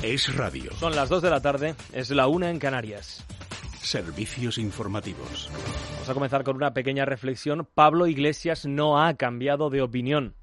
Es radio. Son las 2 de la tarde, es la 1 en Canarias. Servicios informativos. Vamos a comenzar con una pequeña reflexión. Pablo Iglesias no ha cambiado de opinión.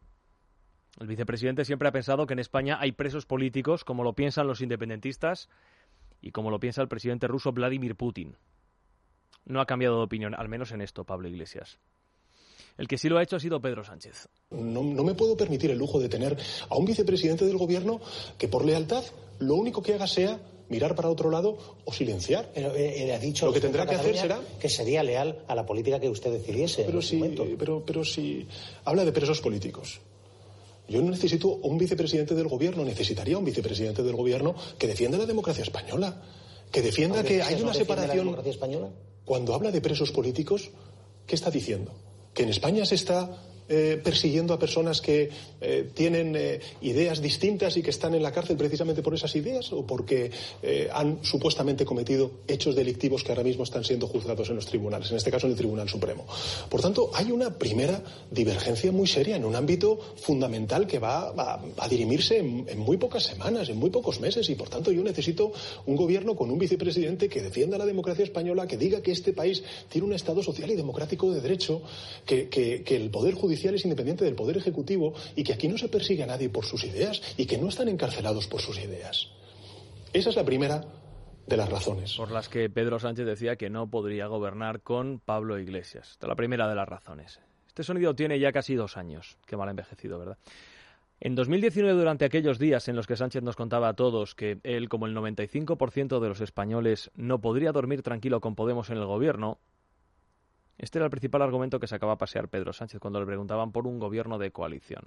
El vicepresidente siempre ha pensado que en España hay presos políticos, como lo piensan los independentistas y como lo piensa el presidente ruso Vladimir Putin. No ha cambiado de opinión, al menos en esto, Pablo Iglesias. El que sí lo ha hecho ha sido Pedro Sánchez. No me puedo permitir el lujo de tener a un vicepresidente del gobierno que por lealtad lo único que haga sea mirar para otro lado o silenciar. Pero él ha dicho lo que tendrá que hacer será que sería leal a la política que usted decidiese. Pero si habla de presos políticos. Yo no necesito un vicepresidente del gobierno, necesitaría un vicepresidente del gobierno que defienda la democracia española, que defienda que hay una separación. ¿La democracia española? Cuando habla de presos políticos, ¿qué está diciendo? ¿Que en España se está persiguiendo a personas que tienen ideas distintas y que están en la cárcel precisamente por esas ideas o porque han supuestamente cometido hechos delictivos que ahora mismo están siendo juzgados en los tribunales, en este caso en el Tribunal Supremo? Por tanto, hay una primera divergencia muy seria en un ámbito fundamental que va a dirimirse en muy pocas semanas, en muy pocos meses, y por tanto yo necesito un gobierno con un vicepresidente que defienda la democracia española, que diga que este país tiene un Estado social y democrático de derecho, que el Poder Judicial es independiente del Poder Ejecutivo y que aquí no se persigue a nadie por sus ideas y que no están encarcelados por sus ideas. Esa es la primera de las razones. Por las que Pedro Sánchez decía que no podría gobernar con Pablo Iglesias. Esta es la primera de las razones. Este sonido tiene ya casi 2 años. Qué mal envejecido, ¿verdad? En 2019, durante aquellos días en los que Sánchez nos contaba a todos que él, como el 95% de los españoles, no podría dormir tranquilo con Podemos en el gobierno, este era el principal argumento que sacaba a pasear Pedro Sánchez cuando le preguntaban por un gobierno de coalición.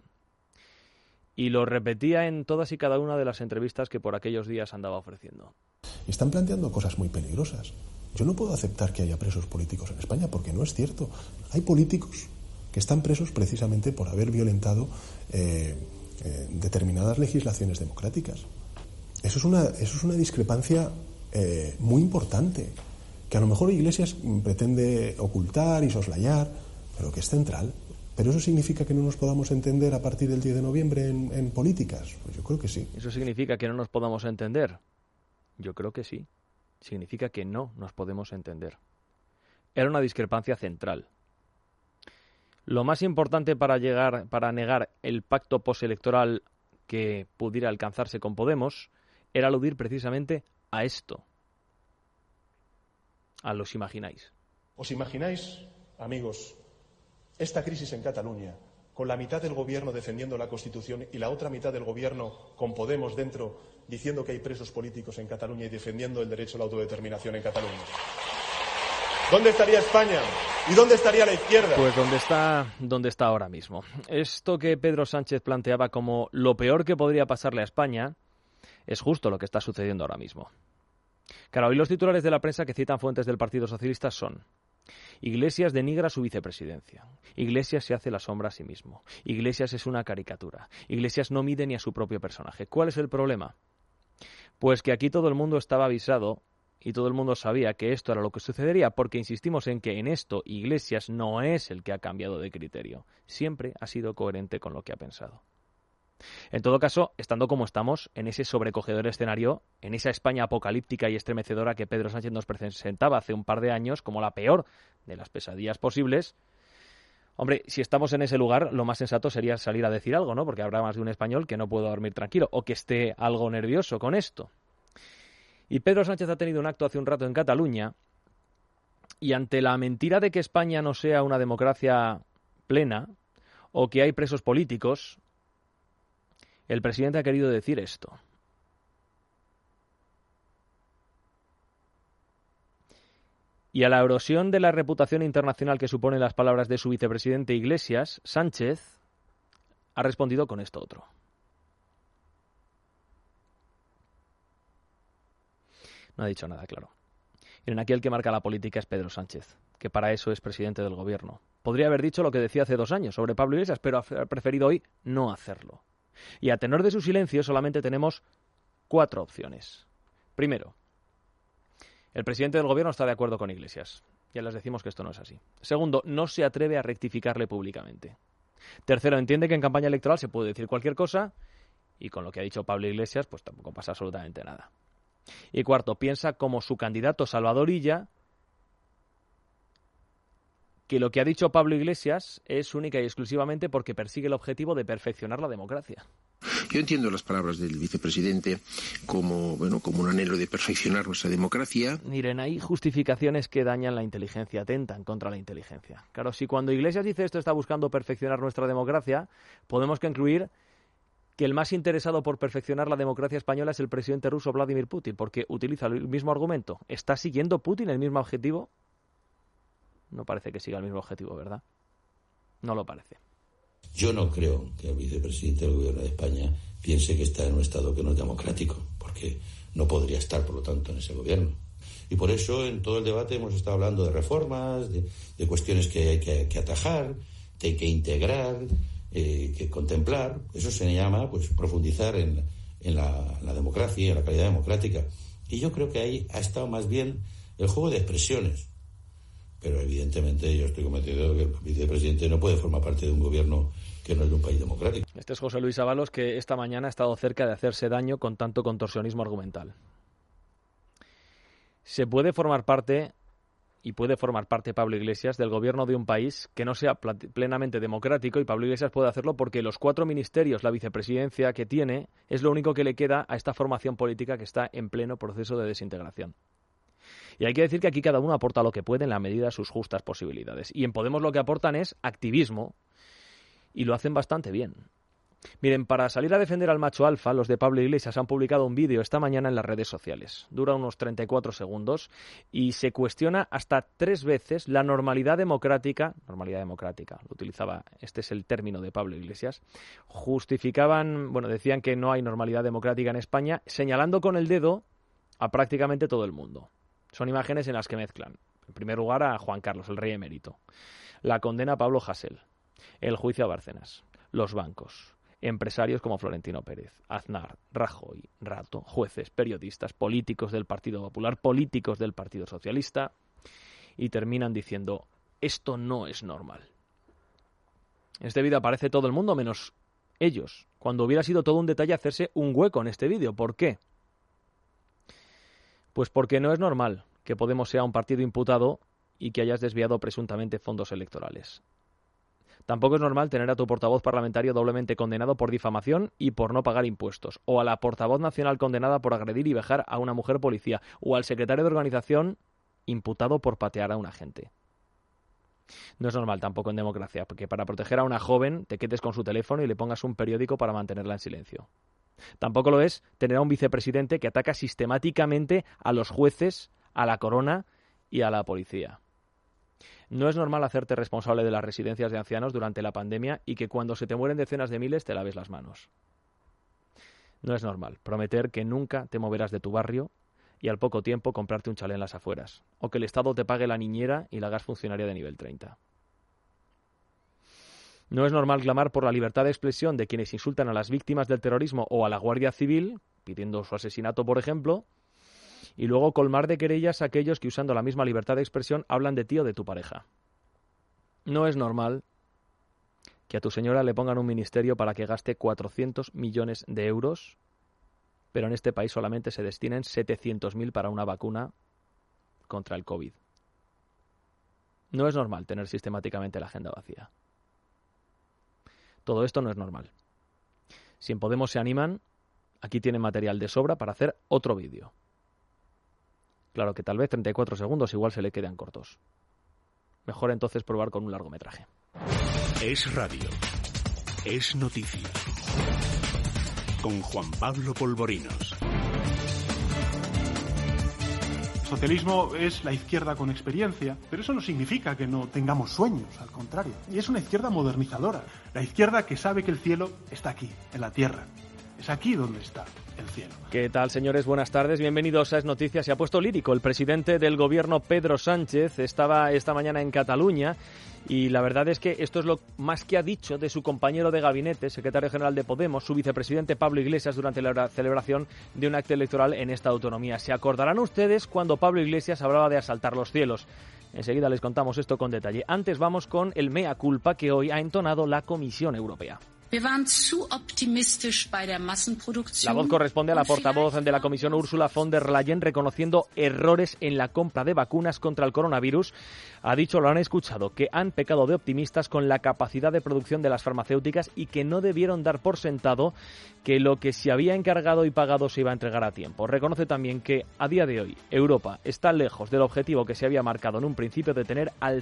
Y lo repetía en todas y cada una de las entrevistas que por aquellos días andaba ofreciendo. Están planteando cosas muy peligrosas. Yo no puedo aceptar que haya presos políticos en España porque no es cierto. Hay políticos que están presos precisamente por haber violentado determinadas legislaciones democráticas. Eso es una discrepancia muy importante, que a lo mejor Iglesias pretende ocultar y soslayar, pero que es central. ¿Pero eso significa que no nos podamos entender a partir del 10 de noviembre en políticas? Pues yo creo que sí. ¿Eso significa que no nos podamos entender? Yo creo que sí. Significa que no nos podemos entender. Era una discrepancia central. Lo más importante para negar el pacto postelectoral que pudiera alcanzarse con Podemos era aludir precisamente a esto. ¿Os imagináis? ¿Os imagináis, amigos, esta crisis en Cataluña, con la mitad del gobierno defendiendo la Constitución y la otra mitad del gobierno con Podemos dentro diciendo que hay presos políticos en Cataluña y defendiendo el derecho a la autodeterminación en Cataluña? ¿Dónde estaría España? ¿Y dónde estaría la izquierda? Pues donde está ahora mismo. Esto que Pedro Sánchez planteaba como lo peor que podría pasarle a España es justo lo que está sucediendo ahora mismo. Claro, hoy los titulares de la prensa que citan fuentes del Partido Socialista son: Iglesias denigra su vicepresidencia. Iglesias se hace la sombra a sí mismo. Iglesias es una caricatura. Iglesias no mide ni a su propio personaje. ¿Cuál es el problema? Pues que aquí todo el mundo estaba avisado y todo el mundo sabía que esto era lo que sucedería, porque insistimos en que en esto Iglesias no es el que ha cambiado de criterio. Siempre ha sido coherente con lo que ha pensado. En todo caso, estando como estamos, en ese sobrecogedor escenario, en esa España apocalíptica y estremecedora que Pedro Sánchez nos presentaba hace un par de años como la peor de las pesadillas posibles, hombre, si estamos en ese lugar, lo más sensato sería salir a decir algo, ¿no? Porque habrá más de un español que no pueda dormir tranquilo o que esté algo nervioso con esto. Y Pedro Sánchez ha tenido un acto hace un rato en Cataluña y ante la mentira de que España no sea una democracia plena o que hay presos políticos, el presidente ha querido decir esto. Y a la erosión de la reputación internacional que suponen las palabras de su vicepresidente Iglesias, Sánchez ha respondido con esto otro. No ha dicho nada, claro. Miren, aquí el que marca la política es Pedro Sánchez, que para eso es presidente del gobierno. Podría haber dicho lo que decía hace 2 años sobre Pablo Iglesias, pero ha preferido hoy no hacerlo. Y a tenor de su silencio solamente tenemos 4 opciones. Primero, el presidente del gobierno está de acuerdo con Iglesias. Ya les decimos que esto no es así. Segundo, no se atreve a rectificarle públicamente. Tercero, entiende que en campaña electoral se puede decir cualquier cosa Y con lo que ha dicho Pablo Iglesias, pues tampoco pasa absolutamente nada. Y cuarto, piensa como su candidato Salvador Illa que lo que ha dicho Pablo Iglesias es única y exclusivamente porque persigue el objetivo de perfeccionar la democracia. Yo entiendo las palabras del vicepresidente como un anhelo de perfeccionar nuestra democracia. Miren, hay justificaciones que dañan la inteligencia, atentan contra la inteligencia. Claro, si cuando Iglesias dice esto está buscando perfeccionar nuestra democracia, podemos concluir que el más interesado por perfeccionar la democracia española es el presidente ruso Vladimir Putin, porque utiliza el mismo argumento. ¿Está siguiendo Putin el mismo objetivo? No parece que siga el mismo objetivo, ¿verdad? No lo parece. Yo no creo que el vicepresidente del Gobierno de España piense que está en un estado que no es democrático, porque no podría estar, por lo tanto, en ese gobierno. Y por eso, en todo el debate hemos estado hablando de reformas, de cuestiones que hay que atajar, que hay que integrar, que contemplar. Eso se llama profundizar en la democracia y en la calidad democrática. Y yo creo que ahí ha estado más bien el juego de expresiones. Pero evidentemente yo estoy convencido de que el vicepresidente no puede formar parte de un gobierno que no es de un país democrático. Este es José Luis Ábalos, que esta mañana ha estado cerca de hacerse daño con tanto contorsionismo argumental. Se puede formar parte, y puede formar parte Pablo Iglesias, del gobierno de un país que no sea plenamente democrático, y Pablo Iglesias puede hacerlo porque los 4 ministerios, la vicepresidencia que tiene, es lo único que le queda a esta formación política que está en pleno proceso de desintegración. Y hay que decir que aquí cada uno aporta lo que puede en la medida de sus justas posibilidades. Y en Podemos lo que aportan es activismo, y lo hacen bastante bien. Miren, para salir a defender al macho alfa, los de Pablo Iglesias han publicado un vídeo esta mañana en las redes sociales. Dura unos 34 segundos y se cuestiona hasta 3 veces la normalidad democrática, lo utilizaba, este es el término de Pablo Iglesias, decían que no hay normalidad democrática en España, señalando con el dedo a prácticamente todo el mundo. Son imágenes en las que mezclan, en primer lugar, a Juan Carlos, el rey emérito, la condena a Pablo Hasél, el juicio a Bárcenas, los bancos, empresarios como Florentino Pérez, Aznar, Rajoy, Rato, jueces, periodistas, políticos del Partido Popular, políticos del Partido Socialista, y terminan diciendo, esto no es normal. En este vídeo aparece todo el mundo menos ellos, cuando hubiera sido todo un detalle hacerse un hueco en este vídeo. ¿Por qué? Pues porque no es normal que Podemos sea un partido imputado y que hayas desviado presuntamente fondos electorales. Tampoco es normal tener a tu portavoz parlamentario doblemente condenado por difamación y por no pagar impuestos, o a la portavoz nacional condenada por agredir y vejar a una mujer policía, o al secretario de organización imputado por patear a un agente. No es normal tampoco en democracia, porque para proteger a una joven te quedes con su teléfono y le pongas un periódico para mantenerla en silencio. Tampoco lo es tener a un vicepresidente que ataca sistemáticamente a los jueces, a la corona y a la policía. No es normal hacerte responsable de las residencias de ancianos durante la pandemia y que cuando se te mueren decenas de miles te laves las manos. No es normal prometer que nunca te moverás de tu barrio y al poco tiempo comprarte un chalet en las afueras, o que el Estado te pague la niñera y la hagas funcionaria de nivel 30. No es normal clamar por la libertad de expresión de quienes insultan a las víctimas del terrorismo o a la Guardia Civil, pidiendo su asesinato, por ejemplo, y luego colmar de querellas a aquellos que, usando la misma libertad de expresión, hablan de ti o de tu pareja. No es normal que a tu señora le pongan un ministerio para que gaste 400 millones de euros, pero en este país solamente se destinen 700.000 para una vacuna contra el COVID. No es normal tener sistemáticamente la agenda vacía. Todo esto no es normal. Si en Podemos se animan, aquí tienen material de sobra para hacer otro vídeo. Claro que tal vez 34 segundos igual se le quedan cortos. Mejor entonces probar con un largometraje. Es radio. Es noticia. Con Juan Pablo Polvorinos. El socialismo es la izquierda con experiencia, pero eso no significa que no tengamos sueños, al contrario. Y es una izquierda modernizadora, la izquierda que sabe que el cielo está aquí, en la tierra. Es aquí donde está el cielo. ¿Qué tal, señores? Buenas tardes. Bienvenidos a Es Noticias. Se ha puesto lírico. El presidente del gobierno, Pedro Sánchez, estaba esta mañana en Cataluña y la verdad es que esto es lo más que ha dicho de su compañero de gabinete, secretario general de Podemos, su vicepresidente Pablo Iglesias, durante la celebración de un acto electoral en esta autonomía. Se acordarán ustedes cuando Pablo Iglesias hablaba de asaltar los cielos. Enseguida les contamos esto con detalle. Antes vamos con el mea culpa que hoy ha entonado la Comisión Europea. La voz corresponde a la portavoz de la Comisión, Ursula von der Leyen, reconociendo errores en la compra de vacunas contra el coronavirus. Ha dicho, lo han escuchado, que han pecado de optimistas con la capacidad de producción de las farmacéuticas y que no debieron dar por sentado que lo que se había encargado y pagado se iba a entregar a tiempo. Reconoce también que a día de hoy Europa está lejos del objetivo que se había marcado en un principio de tener al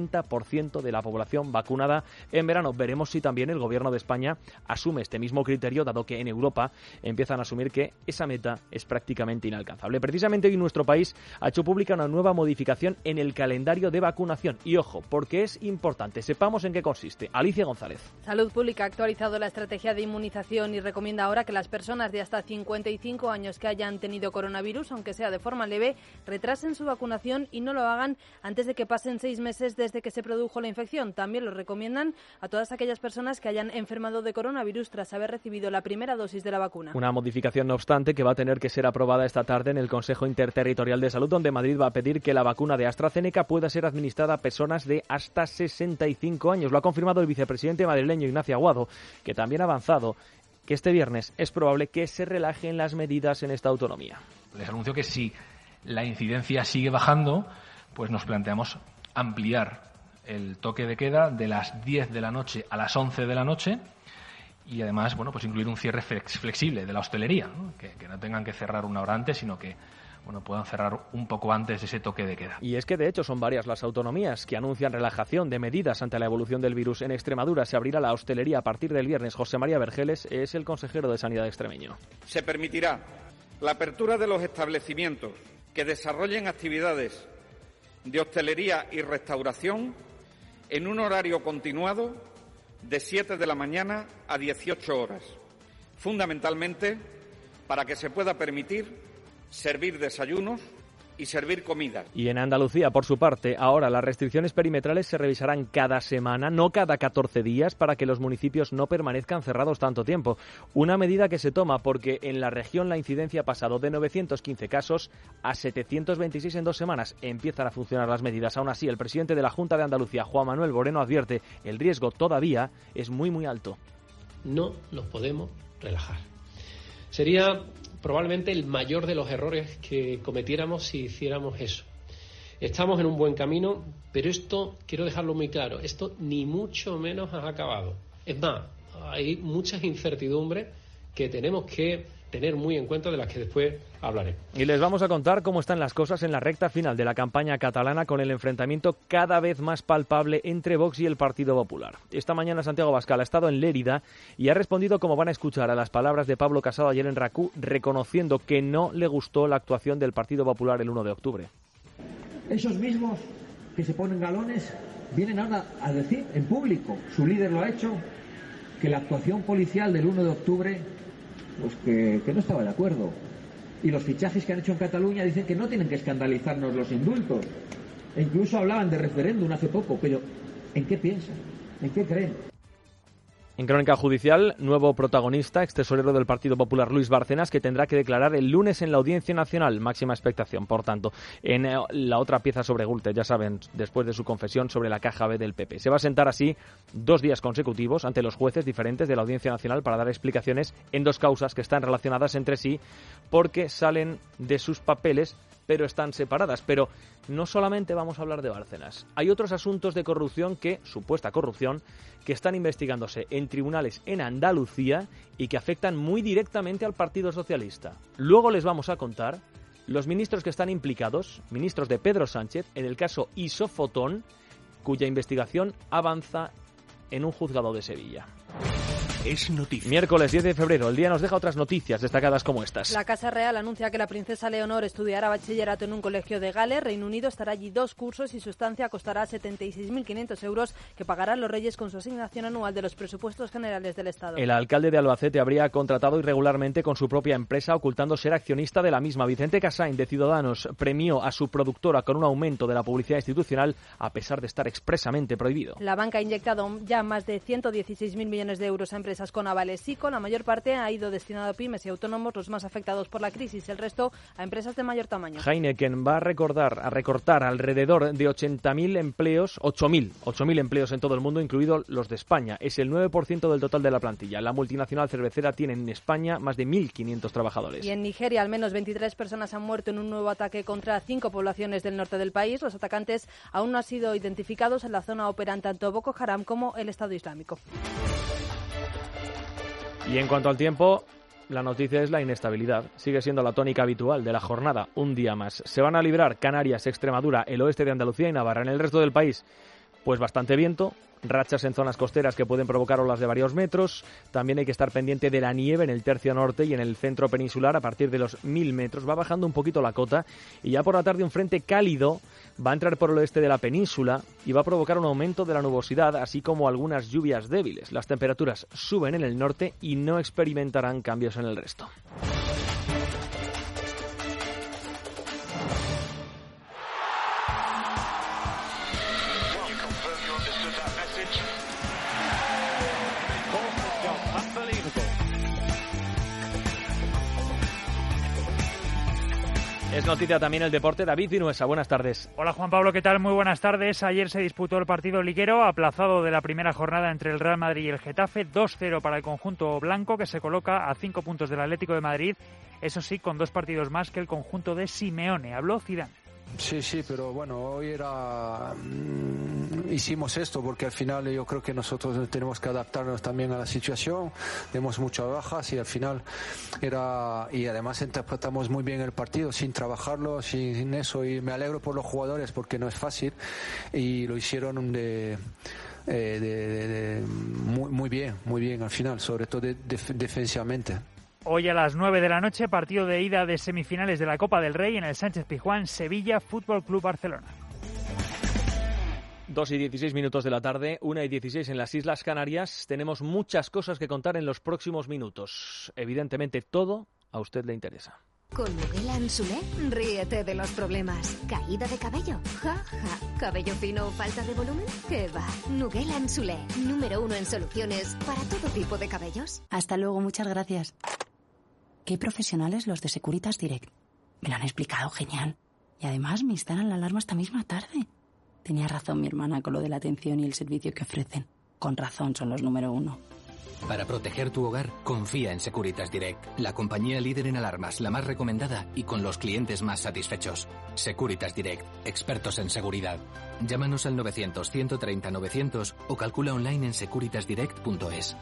70% de la población vacunada en verano. Veremos si también el Gobierno de España asume este mismo criterio, dado que en Europa empiezan a asumir que esa meta es prácticamente inalcanzable. Precisamente hoy nuestro país ha hecho pública una nueva modificación en el calendario de vacunación. Y ojo, porque es importante, sepamos en qué consiste. Alicia González. Salud Pública ha actualizado la estrategia de inmunización y recomienda ahora que las personas de hasta 55 años que hayan tenido coronavirus, aunque sea de forma leve, retrasen su vacunación y no lo hagan antes de que pasen 6 meses desde que se produjo la infección. También lo recomiendan a todas aquellas personas que hayan enfermado de coronavirus tras haber recibido la primera dosis de la vacuna. Una modificación, no obstante, que va a tener que ser aprobada esta tarde en el Consejo Interterritorial de Salud, donde Madrid va a pedir que la vacuna de AstraZeneca pueda ser administrada a personas de hasta 65 años. Lo ha confirmado el vicepresidente madrileño Ignacio Aguado, que también ha avanzado que este viernes es probable que se relajen las medidas en esta autonomía. Les anuncio que si la incidencia sigue bajando, pues nos planteamos ampliar el toque de queda de las 10 de la noche a las 11 de la noche y además, bueno, pues incluir un cierre flexible de la hostelería, ¿no? Que no tengan que cerrar una hora antes, sino que puedan cerrar un poco antes de ese toque de queda. Y es que de hecho son varias las autonomías que anuncian relajación de medidas ante la evolución del virus. En Extremadura se abrirá la hostelería a partir del viernes. José María Vergeles es el consejero de Sanidad extremeño. Se permitirá la apertura de los establecimientos que desarrollen actividades de hostelería y restauración en un horario continuado de 7 de la mañana a 18 horas, fundamentalmente para que se pueda permitir servir desayunos y servir comidas. Y en Andalucía, por su parte, ahora las restricciones perimetrales se revisarán cada semana, no cada 14 días, para que los municipios no permanezcan cerrados tanto tiempo. Una medida que se toma porque en la región la incidencia ha pasado de 915 casos a 726 en 2 semanas. Empiezan a funcionar las medidas. Aún así, el presidente de la Junta de Andalucía, Juan Manuel Moreno, advierte: el riesgo todavía es muy, muy alto. No nos podemos relajar. Sería probablemente el mayor de los errores que cometiéramos si hiciéramos eso. Estamos en un buen camino, pero esto, quiero dejarlo muy claro, esto ni mucho menos ha acabado. Es más, hay muchas incertidumbres que tenemos que tener muy en cuenta, de las que después hablaré. Y les vamos a contar cómo están las cosas en la recta final de la campaña catalana, con el enfrentamiento cada vez más palpable entre Vox y el Partido Popular. Esta mañana Santiago Abascal ha estado en Lérida y ha respondido, como van a escuchar, a las palabras de Pablo Casado ayer en RACU, reconociendo que no le gustó la actuación del Partido Popular el 1 de octubre. Esos mismos que se ponen galones vienen ahora a decir en público, su líder lo ha hecho, que la actuación policial del 1 de octubre pues que no estaba de acuerdo. Y los fichajes que han hecho en Cataluña dicen que no tienen que escandalizarnos los indultos. E incluso hablaban de referéndum hace poco, pero ¿en qué piensan? ¿En qué creen? En crónica judicial, nuevo protagonista, extesorero del Partido Popular, Luis Bárcenas, que tendrá que declarar el lunes en la Audiencia Nacional. Máxima expectación, por tanto, en la otra pieza sobre Gürtel, ya saben, después de su confesión sobre la caja B del PP. Se va a sentar así 2 días consecutivos ante los jueces diferentes de la Audiencia Nacional para dar explicaciones en 2 causas que están relacionadas entre sí porque salen de sus papeles, pero están separadas. Pero no solamente vamos a hablar de Bárcenas. Hay otros asuntos de corrupción, supuesta corrupción, que están investigándose en tribunales en Andalucía y que afectan muy directamente al Partido Socialista. Luego les vamos a contar los ministros que están implicados, ministros de Pedro Sánchez, en el caso Isofotón, cuya investigación avanza en un juzgado de Sevilla. Es noticia. Miércoles 10 de febrero, el día nos deja otras noticias destacadas como estas. La Casa Real anuncia que la princesa Leonor estudiará bachillerato en un colegio de Gales. Reino Unido estará allí 2 cursos y su estancia costará 76.500 euros que pagarán los reyes con su asignación anual de los presupuestos generales del Estado. El alcalde de Albacete habría contratado irregularmente con su propia empresa, ocultando ser accionista de la misma. Vicente Casain, de Ciudadanos, premió a su productora con un aumento de la publicidad institucional a pesar de estar expresamente prohibido. La banca ha inyectado ya más de 116.000 millones de euros a empresas empresas con avales SICO. La mayor parte ha ido destinado a pymes y autónomos, los más afectados por la crisis. El resto a empresas de mayor tamaño. Heineken va a recortar alrededor de 80.000 empleos, 8.000 empleos en todo el mundo, incluidos los de España. Es el 9% del total de la plantilla. La multinacional cervecera tiene en España más de 1.500 trabajadores. Y en Nigeria, al menos 23 personas han muerto en un nuevo ataque contra 5 poblaciones del norte del país. Los atacantes aún no han sido identificados. En la zona operan tanto Boko Haram como el Estado Islámico. Y en cuanto al tiempo, la noticia es la inestabilidad. Sigue siendo la tónica habitual de la jornada, un día más. Se van a librar Canarias, Extremadura, el oeste de Andalucía y Navarra. En el resto del país, pues bastante viento, rachas en zonas costeras que pueden provocar olas de varios metros. También hay que estar pendiente de la nieve en el tercio norte y en el centro peninsular a partir de los 1.000 metros. Va bajando un poquito la cota y ya por la tarde un frente cálido va a entrar por el oeste de la península y va a provocar un aumento de la nubosidad, así como algunas lluvias débiles. Las temperaturas suben en el norte y no experimentarán cambios en el resto. Es noticia también el deporte. David Vinuesa, buenas tardes. Hola Juan Pablo, ¿qué tal? Muy buenas tardes. Ayer se disputó el partido liguero, aplazado de la primera jornada entre el Real Madrid y el Getafe. 2-0 para el conjunto blanco, que se coloca a 5 puntos del Atlético de Madrid. Eso sí, con 2 partidos más que el conjunto de Simeone. Habló Zidane. Sí, pero bueno, hoy hicimos esto porque al final yo creo que nosotros tenemos que adaptarnos también a la situación, tenemos muchas bajas y al final y además interpretamos muy bien el partido sin trabajarlo, sin eso, y me alegro por los jugadores porque no es fácil y lo hicieron muy bien al final, sobre todo defensivamente. Hoy a las 9 de la noche, partido de ida de semifinales de la Copa del Rey en el Sánchez-Pizjuán, Sevilla Fútbol Club Barcelona. 2:16 de la tarde, 1:16 en las Islas Canarias. Tenemos muchas cosas que contar en los próximos minutos. Evidentemente todo a usted le interesa. Con Nuguela Ansulé, ríete de los problemas. ¿Caída de cabello? Ja, ja. ¿Cabello fino o falta de volumen? ¿Qué va? Nuguela Ansulé, número 1 en soluciones para todo tipo de cabellos. Hasta luego, muchas gracias. Qué profesionales los de Securitas Direct. Me lo han explicado genial. Y además me instalan la alarma esta misma tarde. Tenía razón mi hermana con lo de la atención y el servicio que ofrecen. Con razón son los número 1. Para proteger tu hogar, confía en Securitas Direct, la compañía líder en alarmas, la más recomendada y con los clientes más satisfechos. Securitas Direct, expertos en seguridad. Llámanos al 900-130-900 o calcula online en securitasdirect.es.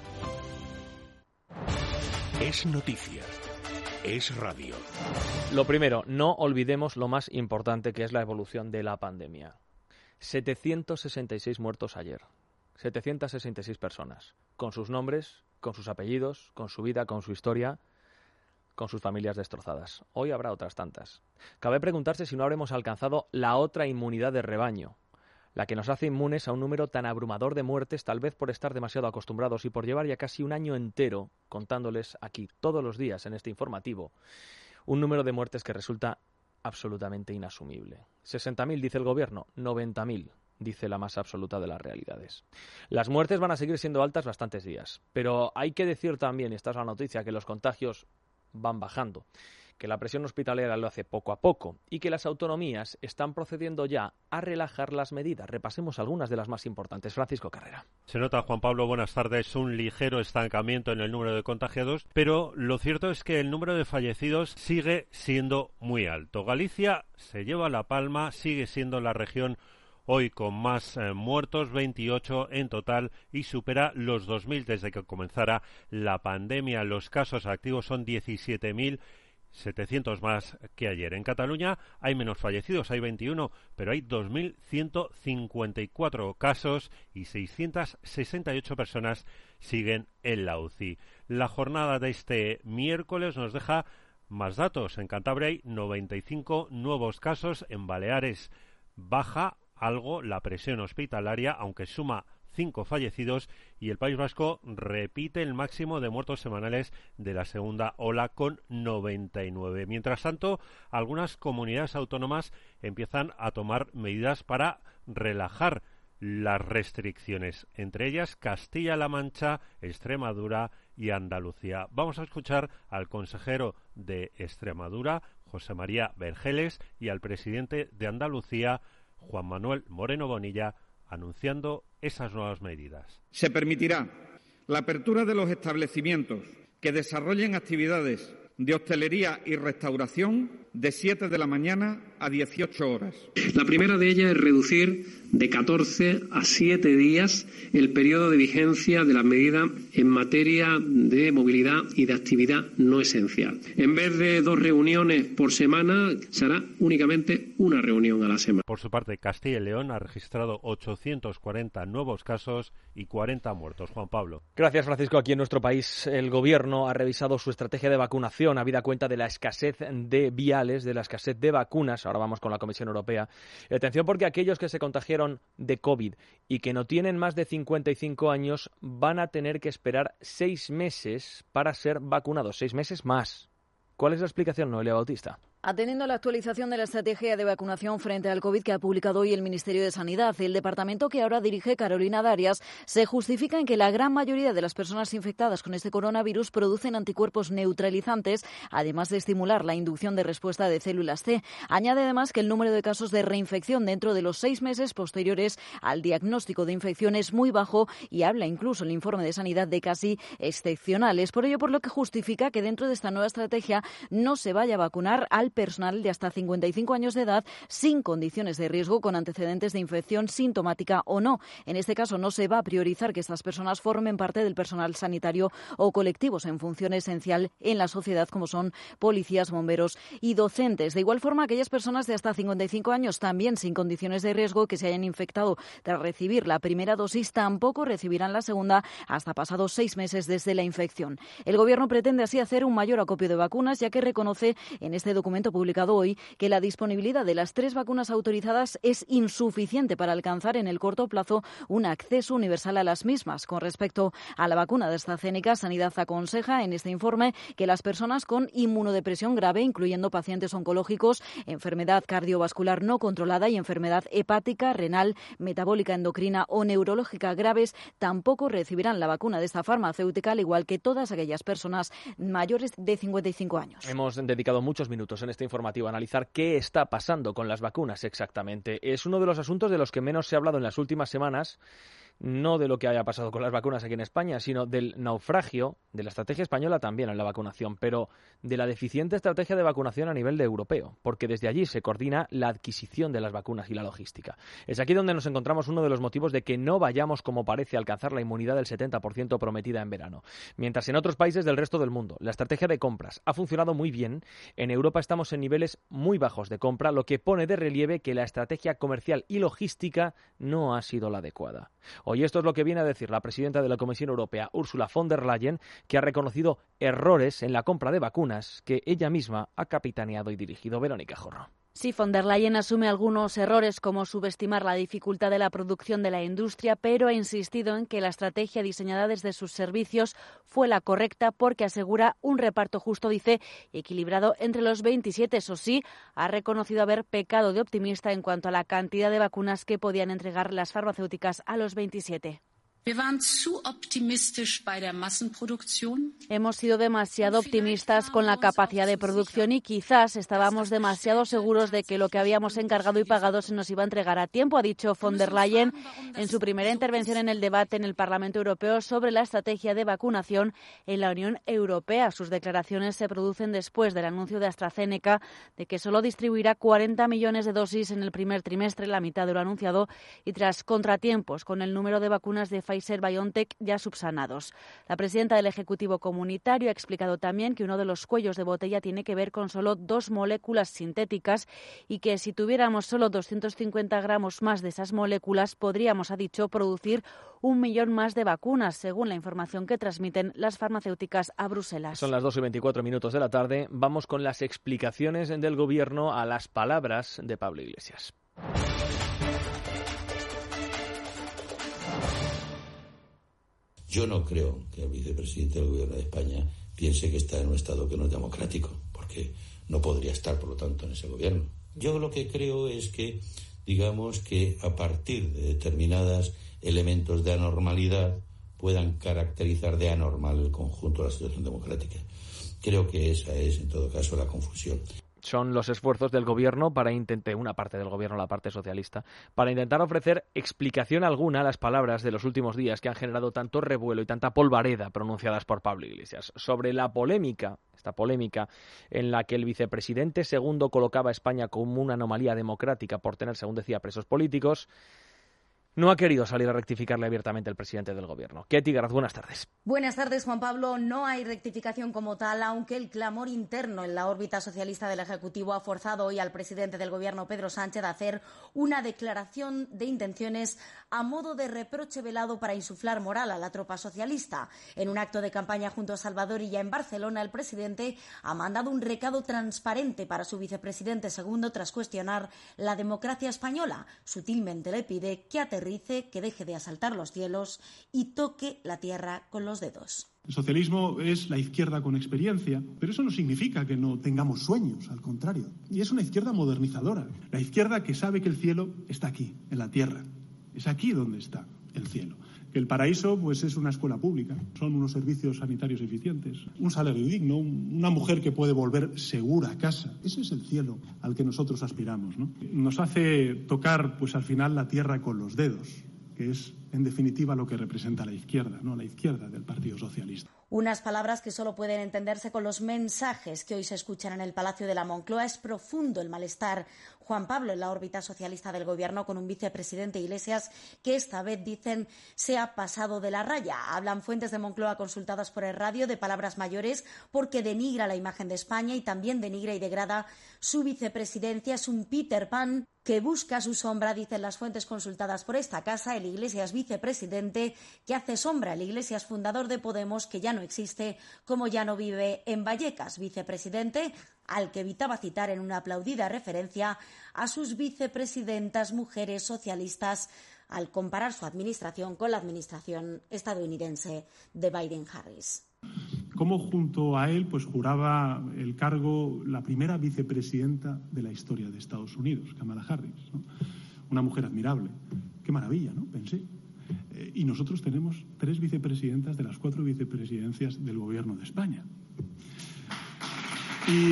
Es noticia. Es radio. Lo primero, no olvidemos lo más importante, que es la evolución de la pandemia. 766 muertos ayer. 766 personas, con sus nombres, con sus apellidos, con su vida, con su historia, con sus familias destrozadas. Hoy habrá otras tantas. Cabe preguntarse si no habremos alcanzado la otra inmunidad de rebaño, la que nos hace inmunes a un número tan abrumador de muertes, tal vez por estar demasiado acostumbrados y por llevar ya casi un año entero contándoles aquí todos los días en este informativo un número de muertes que resulta absolutamente inasumible. 60.000 dice el gobierno, 90.000 dice la más absoluta de las realidades. Las muertes van a seguir siendo altas bastantes días, pero hay que decir también, y esta es la noticia, que los contagios van bajando, que la presión hospitalaria lo hace poco a poco y que las autonomías están procediendo ya a relajar las medidas. Repasemos algunas de las más importantes. Francisco Carrera. Se nota, Juan Pablo, buenas tardes, un ligero estancamiento en el número de contagiados, pero lo cierto es que el número de fallecidos sigue siendo muy alto. Galicia se lleva la palma, sigue siendo la región hoy con más muertos, 28 en total, y supera los 2.000 desde que comenzara la pandemia. Los casos activos son 17.700 más que ayer. En Cataluña hay menos fallecidos, hay 21, pero hay 2.154 casos y 668 personas siguen en la UCI. La jornada de este miércoles nos deja más datos. En Cantabria hay 95 nuevos casos, en Baleares baja algo la presión hospitalaria, aunque suma 5 fallecidos, y el País Vasco repite el máximo de muertos semanales de la segunda ola con 99. Mientras tanto, algunas comunidades autónomas empiezan a tomar medidas para relajar las restricciones, entre ellas Castilla-La Mancha, Extremadura y Andalucía. Vamos a escuchar al consejero de Extremadura, José María Vergeles, y al presidente de Andalucía, Juan Manuel Moreno Bonilla, anunciando esas nuevas medidas. Se permitirá la apertura de los establecimientos que desarrollen actividades de hostelería y restauración de 7 de la mañana a 18 horas. La primera de ellas es reducir de 14 a 7 días el periodo de vigencia de las medidas en materia de movilidad y de actividad no esencial. En vez de 2 reuniones por semana, será únicamente una reunión a la semana. Por su parte, Castilla y León ha registrado 840 nuevos casos y 40 muertos. Juan Pablo. Gracias, Francisco. Aquí en nuestro país el Gobierno ha revisado su estrategia de vacunación, habida cuenta de la escasez de viales, de la escasez de vacunas. Ahora vamos con la Comisión Europea. Y atención, porque aquellos que se contagiaron de COVID y que no tienen más de 55 años van a tener que esperar 6 meses para ser vacunados. 6 meses más. ¿Cuál es la explicación, Noelia Bautista? Atendiendo a la actualización de la estrategia de vacunación frente al COVID que ha publicado hoy el Ministerio de Sanidad, el departamento que ahora dirige Carolina Darias se justifica en que la gran mayoría de las personas infectadas con este coronavirus producen anticuerpos neutralizantes, además de estimular la inducción de respuesta de células T. Añade además que el número de casos de reinfección dentro de los 6 meses posteriores al diagnóstico de infección es muy bajo y habla incluso el informe de Sanidad de casi excepcionales. Por ello, por lo que justifica que dentro de esta nueva estrategia no se vaya a vacunar al personal de hasta 55 años de edad sin condiciones de riesgo, con antecedentes de infección sintomática o no. En este caso no se va a priorizar que estas personas formen parte del personal sanitario o colectivos en función esencial en la sociedad, como son policías, bomberos y docentes. De igual forma, aquellas personas de hasta 55 años también sin condiciones de riesgo que se hayan infectado tras recibir la primera dosis tampoco recibirán la segunda hasta pasados 6 meses desde la infección. El Gobierno pretende así hacer un mayor acopio de vacunas, ya que reconoce en este documento publicado hoy que la disponibilidad de las 3 vacunas autorizadas es insuficiente para alcanzar en el corto plazo un acceso universal a las mismas. Con respecto a la vacuna de AstraZeneca, Sanidad aconseja en este informe que las personas con inmunodepresión grave, incluyendo pacientes oncológicos, enfermedad cardiovascular no controlada y enfermedad hepática, renal, metabólica, endocrina o neurológica graves, tampoco recibirán la vacuna de esta farmacéutica, al igual que todas aquellas personas mayores de 55 años. Hemos dedicado muchos minutos en este informativo a analizar qué está pasando con las vacunas exactamente. Es uno de los asuntos de los que menos se ha hablado en las últimas semanas, no de lo que haya pasado con las vacunas aquí en España, sino del naufragio de la estrategia española también en la vacunación, pero de la deficiente estrategia de vacunación a nivel de europeo, porque desde allí se coordina la adquisición de las vacunas y la logística. Es aquí donde nos encontramos uno de los motivos de que no vayamos, como parece, a alcanzar la inmunidad del 70% prometida en verano. Mientras en otros países del resto del mundo la estrategia de compras ha funcionado muy bien, en Europa estamos en niveles muy bajos de compra, lo que pone de relieve que la estrategia comercial y logística no ha sido la adecuada. Hoy esto es lo que viene a decir la presidenta de la Comisión Europea, Ursula von der Leyen, que ha reconocido errores en la compra de vacunas que ella misma ha capitaneado y dirigido. Verónica Jorro. Sí, von der Leyen asume algunos errores, como subestimar la dificultad de la producción de la industria, pero ha insistido en que la estrategia diseñada desde sus servicios fue la correcta porque asegura un reparto justo, dice, y equilibrado entre los 27. Eso sí, ha reconocido haber pecado de optimista en cuanto a la cantidad de vacunas que podían entregar las farmacéuticas a los 27. Hemos sido demasiado optimistas con la capacidad de producción y quizás estábamos demasiado seguros de que lo que habíamos encargado y pagado se nos iba a entregar a tiempo, ha dicho von der Leyen en su primera intervención en el debate en el Parlamento Europeo sobre la estrategia de vacunación en la Unión Europea. Sus declaraciones se producen después del anuncio de AstraZeneca de que solo distribuirá 40 millones de dosis en el primer trimestre, la mitad de lo anunciado, y tras contratiempos con el número de vacunas de Pfizer-BioNTech ya subsanados. La presidenta del Ejecutivo Comunitario ha explicado también que uno de los cuellos de botella tiene que ver con solo 2 moléculas sintéticas y que si tuviéramos solo 250 gramos más de esas moléculas podríamos, ha dicho, producir 1 millón más de vacunas, según la información que transmiten las farmacéuticas a Bruselas. Son las 2:24 de la tarde. Vamos con las explicaciones del Gobierno a las palabras de Pablo Iglesias. Yo no creo que el vicepresidente del Gobierno de España piense que está en un Estado que no es democrático, porque no podría estar, por lo tanto, en ese gobierno. Yo lo que creo es que digamos, que a partir de determinados elementos de anormalidad puedan caracterizar de anormal el conjunto de la situación democrática. Creo que esa es, en todo caso, la confusión. Son los esfuerzos del gobierno para intentar, una parte del gobierno, la parte socialista, para intentar ofrecer explicación alguna a las palabras de los últimos días que han generado tanto revuelo y tanta polvareda pronunciadas por Pablo Iglesias. Sobre la polémica, esta polémica en la que el vicepresidente segundo colocaba a España como una anomalía democrática por tener, según decía, presos políticos, no ha querido salir a rectificarle abiertamente el presidente del gobierno. Ketty Garaz, buenas tardes. Buenas tardes, Juan Pablo. No hay rectificación como tal, aunque el clamor interno en la órbita socialista del Ejecutivo ha forzado hoy al presidente del gobierno, Pedro Sánchez, a hacer una declaración de intenciones a modo de reproche velado para insuflar moral a la tropa socialista. En un acto de campaña junto a Salvador Illa en Barcelona, el presidente ha mandado un recado transparente para su vicepresidente segundo tras cuestionar la democracia española. Sutilmente le pide que aterrice, que deje de asaltar los cielos y toque la tierra con los dedos. El socialismo es la izquierda con experiencia, pero eso no significa que no tengamos sueños, al contrario. Y es una izquierda modernizadora, la izquierda que sabe que el cielo está aquí, en la tierra. Es aquí donde está el cielo. Que el paraíso pues es una escuela pública, son unos servicios sanitarios eficientes, un salario digno, una mujer que puede volver segura a casa. Ese es el cielo al que nosotros aspiramos, ¿no? Nos hace tocar pues al final la tierra con los dedos, que es en definitiva lo que representa la izquierda, ¿no? La izquierda del Partido Socialista. Unas palabras que solo pueden entenderse con los mensajes que hoy se escuchan en el Palacio de la Moncloa. Es profundo el malestar, Juan Pablo, en la órbita socialista del gobierno con un vicepresidente Iglesias que esta vez, dicen, se ha pasado de la raya. Hablan fuentes de Moncloa consultadas por el radio de palabras mayores porque denigra la imagen de España y también denigra y degrada su vicepresidencia. Es un Peter Pan que busca su sombra, dicen las fuentes consultadas por esta casa, el Iglesias vicepresidente que hace sombra, el Iglesias fundador de Podemos, que ya no existe, como ya no vive en Vallecas, vicepresidente al que evitaba citar en una aplaudida referencia a sus vicepresidentas mujeres socialistas al comparar su administración con la administración estadounidense de Biden-Harris. Como junto a él pues juraba el cargo la primera vicepresidenta de la historia de Estados Unidos, Kamala Harris, ¿no? Una mujer admirable. Qué maravilla, ¿no? Pensé. Y nosotros tenemos 3 vicepresidentas de las 4 vicepresidencias del gobierno de España. Y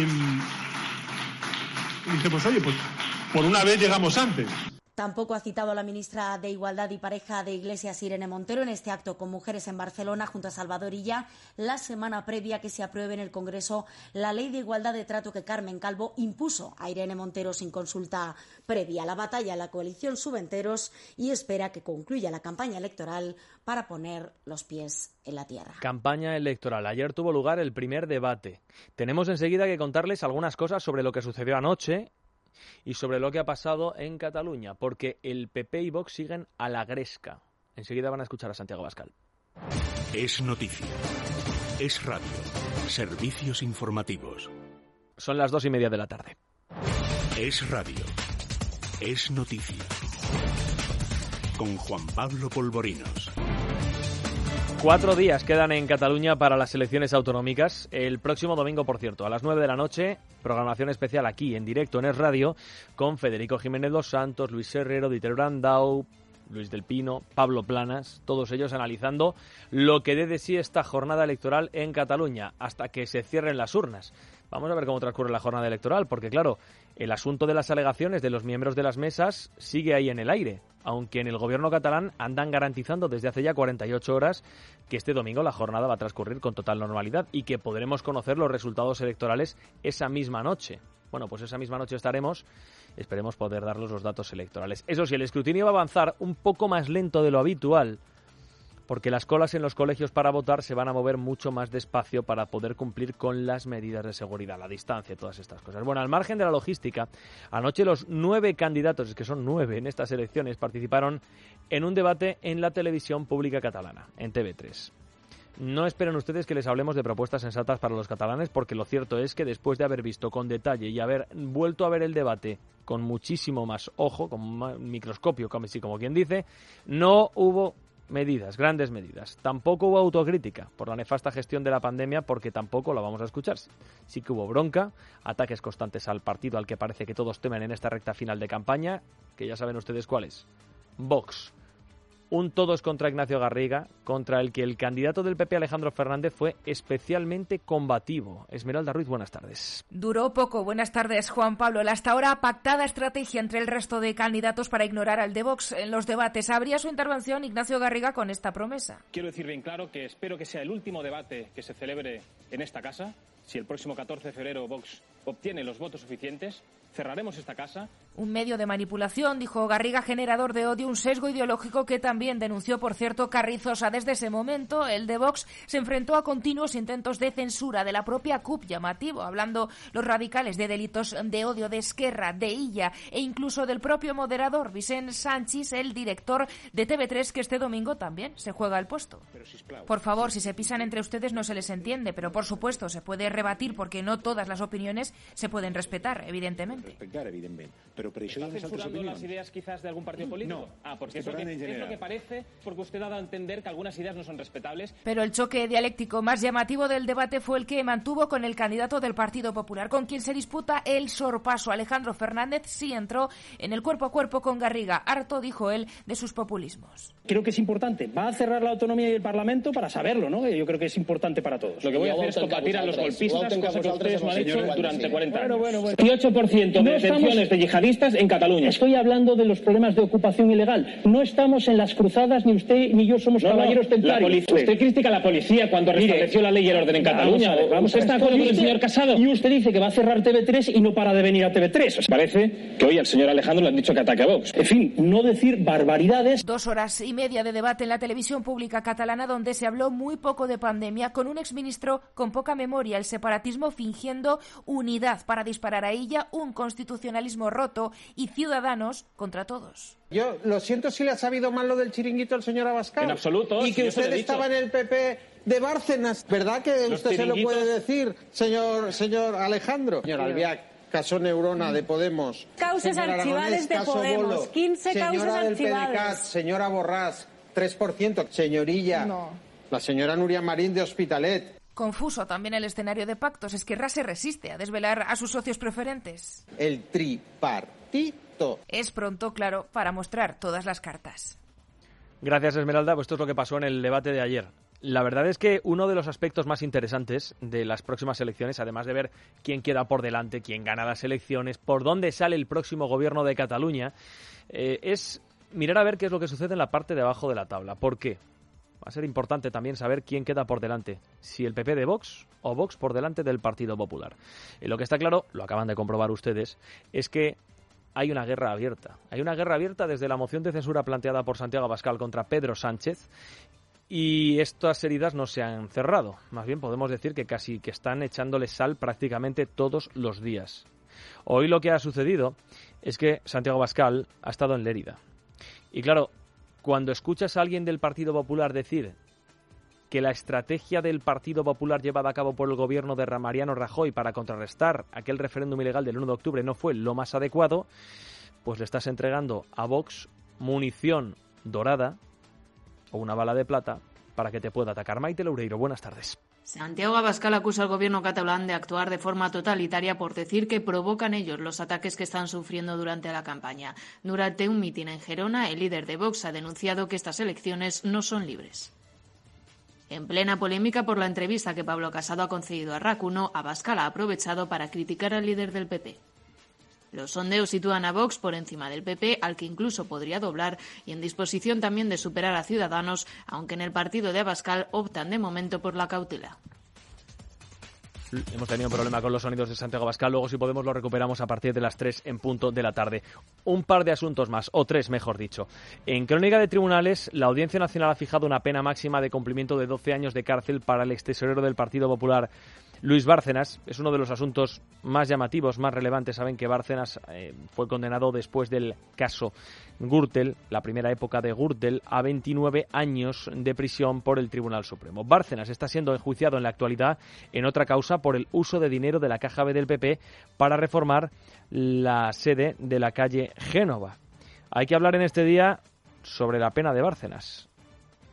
dice, pues oye, pues por una vez llegamos antes. Tampoco ha citado a la ministra de Igualdad y pareja de Iglesias, Irene Montero, en este acto con mujeres en Barcelona junto a Salvador Illa, la semana previa a que se apruebe en el Congreso la ley de igualdad de trato que Carmen Calvo impuso a Irene Montero sin consulta previa. La batalla en la coalición sube enteros y espera que concluya la campaña electoral para poner los pies en la tierra. Campaña electoral. Ayer tuvo lugar el primer debate. Tenemos enseguida que contarles algunas cosas sobre lo que sucedió anoche y sobre lo que ha pasado en Cataluña, porque el PP y Vox siguen a la gresca. Enseguida van a escuchar a Santiago Abascal. Es noticia. Es radio. Servicios informativos. Son las 2:30 de la tarde. Es radio. Es noticia. Con Juan Pablo Polvorinos. 4 días quedan en Cataluña para las elecciones autonómicas. El próximo domingo, por cierto, a las 9 de la noche, programación especial aquí en directo en Es Radio con Federico Jiménez Dos Santos, Luis Herrero, Dieter Brandau, Luis del Pino, Pablo Planas, todos ellos analizando lo que dé de sí esta jornada electoral en Cataluña hasta que se cierren las urnas. Vamos a ver cómo transcurre la jornada electoral, porque claro, el asunto de las alegaciones de los miembros de las mesas sigue ahí en el aire, aunque en el gobierno catalán andan garantizando desde hace ya 48 horas que este domingo la jornada va a transcurrir con total normalidad y que podremos conocer los resultados electorales esa misma noche. Bueno, pues esa misma noche esperemos poder darles los datos electorales. Eso sí, el escrutinio va a avanzar un poco más lento de lo habitual, porque las colas en los colegios para votar se van a mover mucho más despacio para poder cumplir con las medidas de seguridad, la distancia y todas estas cosas. Bueno, al margen de la logística, anoche los 9 candidatos, es que son 9 en estas elecciones, participaron en un debate en la televisión pública catalana, en TV3. No esperen ustedes que les hablemos de propuestas sensatas para los catalanes, porque lo cierto es que después de haber visto con detalle y haber vuelto a ver el debate con muchísimo más ojo, con más microscopio, como quien dice, no hubo medidas, grandes medidas. Tampoco hubo autocrítica por la nefasta gestión de la pandemia, porque tampoco la vamos a escuchar. Sí que hubo bronca, ataques constantes al partido al que parece que todos temen en esta recta final de campaña, que ya saben ustedes cuál es. Vox. Un todos contra Ignacio Garriga, contra el que el candidato del PP, Alejandro Fernández, fue especialmente combativo. Esmeralda Ruiz, buenas tardes. Duró poco. Buenas tardes, Juan Pablo. La hasta ahora pactada estrategia entre el resto de candidatos para ignorar al de Vox en los debates. Abría su intervención Ignacio Garriga con esta promesa. Quiero decir bien claro que espero que sea el último debate que se celebre en esta casa. Si el próximo 14 de febrero Vox obtiene los votos suficientes, cerraremos esta casa. Un medio de manipulación, dijo Garriga, generador de odio, un sesgo ideológico que también denunció, por cierto, Carrizosa. Desde ese momento, el de Vox se enfrentó a continuos intentos de censura de la propia CUP, llamativo, hablando los radicales de delitos de odio de Esquerra, de Illa e incluso del propio moderador, Vicent Sanchis, el director de TV3, que este domingo también se juega el puesto. Por favor, si se pisan entre ustedes no se les entiende, pero por supuesto se puede rebatir porque no todas las opiniones se pueden respetar, evidentemente. Pero ¿está censurando las ideas quizás de algún partido político? No. Porque es lo que parece, porque usted ha dado a entender que algunas ideas no son respetables. Pero el choque dialéctico más llamativo del debate fue el que mantuvo con el candidato del Partido Popular, con quien se disputa el sorpaso. Alejandro Fernández sí entró en el cuerpo a cuerpo con Garriga. Harto, dijo él, de sus populismos. Creo que es importante. Va a cerrar la autonomía y el Parlamento para saberlo, ¿no? Yo creo que es importante para todos. Lo que voy a hacer es combatir a los golpistas, cosa que ustedes no han hecho durante 40 años. Bueno. 18% de detenciones de yihadistas en Cataluña. Estoy hablando de los problemas de ocupación ilegal. No estamos en las cruzadas, ni usted ni yo somos caballeros templarios. Usted critica a la policía cuando restableció la ley y el orden en Cataluña. ¿Usted está de acuerdo con el señor Casado? Y usted dice que va a cerrar TV3 y no para de venir a TV3. ¿Os parece que hoy al señor Alejandro le han dicho que ataque a Vox? En fin, no decir barbaridades. 2 horas y media de debate en la televisión pública catalana, donde se habló muy poco de pandemia, con un exministro con poca memoria, el separatismo fingiendo unidad para disparar a ella, un constitucionalismo roto y Ciudadanos contra todos. Yo lo siento si le ha sabido mal lo del chiringuito al señor Abascal. En absoluto. Y que usted estaba en el PP de Bárcenas, ¿verdad que usted se lo puede decir, señor Alejandro? Señor Albiac, caso Neurona de Podemos. Causas archivadas de Podemos, Bolo, 15 causas archivadas. Señora del PDeCAT, señora Borràs, 3%, señorilla, no. La señora Núria Marín de Hospitalet. Confuso también el escenario de pactos. Esquerra se resiste a desvelar a sus socios preferentes. El tripartito. Es pronto, claro, para mostrar todas las cartas. Gracias, Esmeralda. Pues esto es lo que pasó en el debate de ayer. La verdad es que uno de los aspectos más interesantes de las próximas elecciones, además de ver quién queda por delante, quién gana las elecciones, por dónde sale el próximo gobierno de Cataluña, es mirar a ver qué es lo que sucede en la parte de abajo de la tabla. ¿Por qué? Va a ser importante también saber quién queda por delante, si el PP de Vox o Vox por delante del Partido Popular. Y lo que está claro, lo acaban de comprobar ustedes, es que hay una guerra abierta. Hay una guerra abierta desde la moción de censura planteada por Santiago Abascal contra Pedro Sánchez, y estas heridas no se han cerrado. Más bien podemos decir que casi que están echándole sal prácticamente todos los días. Hoy lo que ha sucedido es que Santiago Abascal ha estado en Lérida. Y claro, cuando escuchas a alguien del Partido Popular decir que la estrategia del Partido Popular llevada a cabo por el gobierno de Mariano Rajoy para contrarrestar aquel referéndum ilegal del 1 de octubre no fue lo más adecuado, pues le estás entregando a Vox munición dorada o una bala de plata para que te pueda atacar. Maite Loureiro, buenas tardes. Santiago Abascal acusa al gobierno catalán de actuar de forma totalitaria por decir que provocan ellos los ataques que están sufriendo durante la campaña. Durante un mitin en Gerona, el líder de Vox ha denunciado que estas elecciones no son libres. En plena polémica por la entrevista que Pablo Casado ha concedido a RAC1, Abascal ha aprovechado para criticar al líder del PP. Los sondeos sitúan a Vox por encima del PP, al que incluso podría doblar, y en disposición también de superar a Ciudadanos, aunque en el partido de Abascal optan de momento por la cautela. Hemos tenido un problema con los sonidos de Santiago Abascal, luego si podemos lo recuperamos a partir de las 3 en punto de la tarde. Un par de asuntos más, o 3 mejor dicho. En crónica de tribunales, la Audiencia Nacional ha fijado una pena máxima de cumplimiento de 12 años de cárcel para el extesorero del Partido Popular, Luis Bárcenas. Es uno de los asuntos más llamativos, más relevantes. Saben que Bárcenas fue condenado después del caso Gürtel, la primera época de Gürtel, a 29 años de prisión por el Tribunal Supremo. Bárcenas está siendo enjuiciado en la actualidad en otra causa por el uso de dinero de la Caja B del PP para reformar la sede de la calle Génova. Hay que hablar en este día sobre la pena de Bárcenas.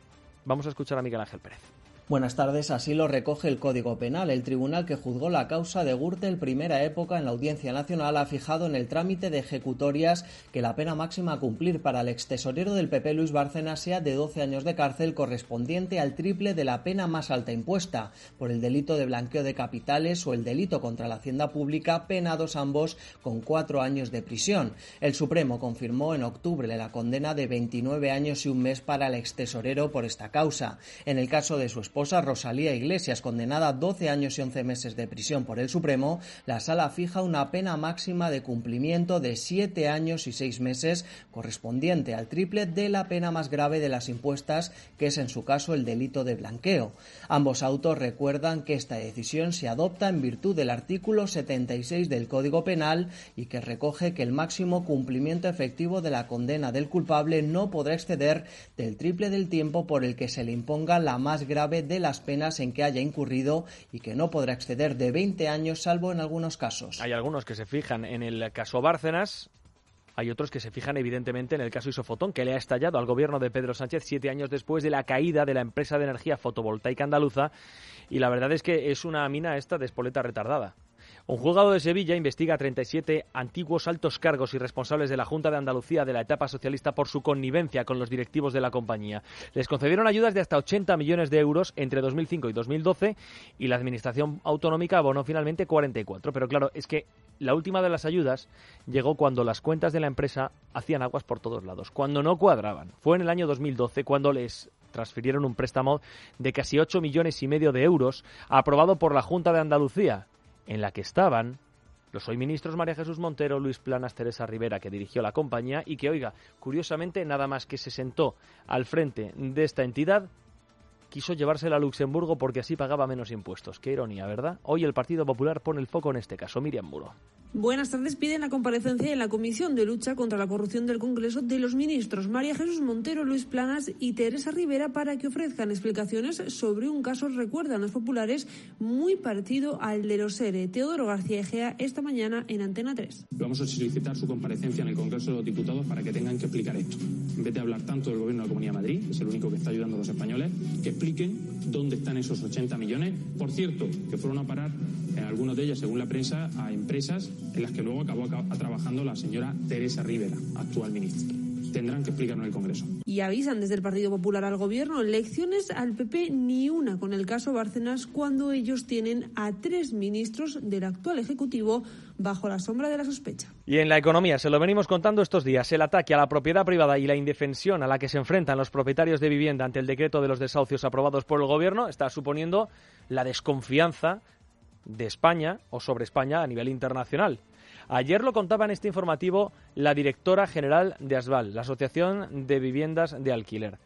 Vamos a escuchar a Miguel Ángel Pérez. Buenas tardes, así lo recoge el Código Penal. El tribunal que juzgó la causa de Gürtel, primera época en la Audiencia Nacional, ha fijado en el trámite de ejecutorias que la pena máxima a cumplir para el extesorero del PP, Luis Bárcenas, sea de 12 años de cárcel, correspondiente al triple de la pena más alta impuesta, por el delito de blanqueo de capitales o el delito contra la hacienda pública, penados ambos con 4 años de prisión. El Supremo confirmó en octubre la condena de 29 años y un mes para el extesorero por esta causa. En el caso de su esposa, Rosalía Iglesias, condenada a 12 años y 11 meses de prisión por el Supremo, la Sala fija una pena máxima de cumplimiento de 7 años y 6 meses, correspondiente al triple de la pena más grave de las impuestas, que es en su caso el delito de blanqueo. Ambos autos recuerdan que esta decisión se adopta en virtud del artículo 76 del Código Penal y que recoge que el máximo cumplimiento efectivo de la condena del culpable no podrá exceder del triple del tiempo por el que se le imponga la más grave de las penas en que haya incurrido y que no podrá exceder de 20 años salvo en algunos casos. Hay algunos que se fijan en el caso Bárcenas, hay otros que se fijan evidentemente en el caso Isofotón, que le ha estallado al gobierno de Pedro Sánchez 7 años después de la caída de la empresa de energía fotovoltaica andaluza, y la verdad es que es una mina esta de espoleta retardada. Un juzgado de Sevilla investiga a 37 antiguos altos cargos y responsables de la Junta de Andalucía de la etapa socialista por su connivencia con los directivos de la compañía. Les concedieron ayudas de hasta 80 millones de euros entre 2005 y 2012 y la Administración Autonómica abonó finalmente 44. Pero claro, es que la última de las ayudas llegó cuando las cuentas de la empresa hacían aguas por todos lados, cuando no cuadraban. Fue en el año 2012 cuando les transfirieron un préstamo de casi 8,5 millones de euros aprobado por la Junta de Andalucía, en la que estaban los hoy ministros María Jesús Montero, Luis Planas, Teresa Rivera, que dirigió la compañía y que, oiga, curiosamente, nada más que se sentó al frente de esta entidad, quiso llevársela a Luxemburgo porque así pagaba menos impuestos. Qué ironía, ¿verdad? Hoy el Partido Popular pone el foco en este caso. Miriam Muro. Buenas tardes. Piden la comparecencia en la Comisión de Lucha contra la Corrupción del Congreso de los ministros María Jesús Montero, Luis Planas y Teresa Rivera para que ofrezcan explicaciones sobre un caso, recuerdan los populares, muy parecido al de los ERE. Teodoro García Egea esta mañana en Antena 3. Vamos a solicitar su comparecencia en el Congreso de los Diputados para que tengan que explicar esto. En vez de hablar tanto del Gobierno de la Comunidad de Madrid, que es el único que está ayudando a los españoles, que expliquen dónde están esos 80 millones. Por cierto, que fueron a parar, algunos de ellas, según la prensa, a empresas en las que luego acabó trabajando la señora Teresa Rivera, actual ministra. Tendrán que explicarlo en el Congreso. Y avisan desde el Partido Popular al Gobierno, lecciones al PP ni una con el caso Bárcenas, cuando ellos tienen a 3 ministros del actual Ejecutivo bajo la sombra de la sospecha. Y en la economía, se lo venimos contando estos días, el ataque a la propiedad privada y la indefensión a la que se enfrentan los propietarios de vivienda ante el decreto de los desahucios aprobados por el Gobierno está suponiendo la desconfianza de España o sobre España a nivel internacional. Ayer lo contaba en este informativo la directora general de ASBAL, la Asociación de Viviendas de Alquiler.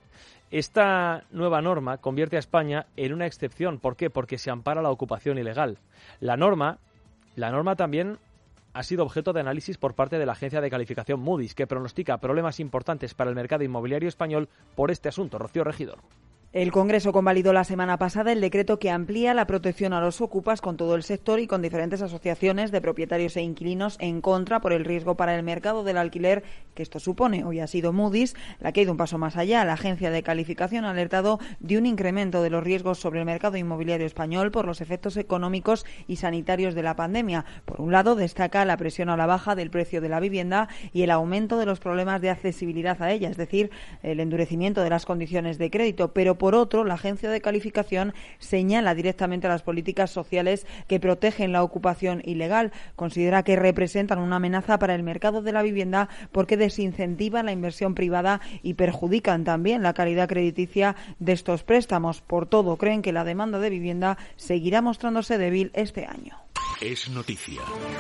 Esta nueva norma convierte a España en una excepción. ¿Por qué? Porque se ampara la ocupación ilegal. La norma también ha sido objeto de análisis por parte de la agencia de calificación Moody's, que pronostica problemas importantes para el mercado inmobiliario español por este asunto. Rocío Regidor. El Congreso convalidó la semana pasada el decreto que amplía la protección a los ocupas con todo el sector y con diferentes asociaciones de propietarios e inquilinos en contra por el riesgo para el mercado del alquiler que esto supone. Hoy ha sido Moody's la que ha ido un paso más allá. La agencia de calificación ha alertado de un incremento de los riesgos sobre el mercado inmobiliario español por los efectos económicos y sanitarios de la pandemia. Por un lado, destaca la presión a la baja del precio de la vivienda y el aumento de los problemas de accesibilidad a ella, es decir, el endurecimiento de las condiciones de crédito. Pero por otro, la agencia de calificación señala directamente a las políticas sociales que protegen la ocupación ilegal. Considera que representan una amenaza para el mercado de la vivienda porque desincentivan la inversión privada y perjudican también la calidad crediticia de estos préstamos. Por todo, creen que la demanda de vivienda seguirá mostrándose débil este año. Es noticia.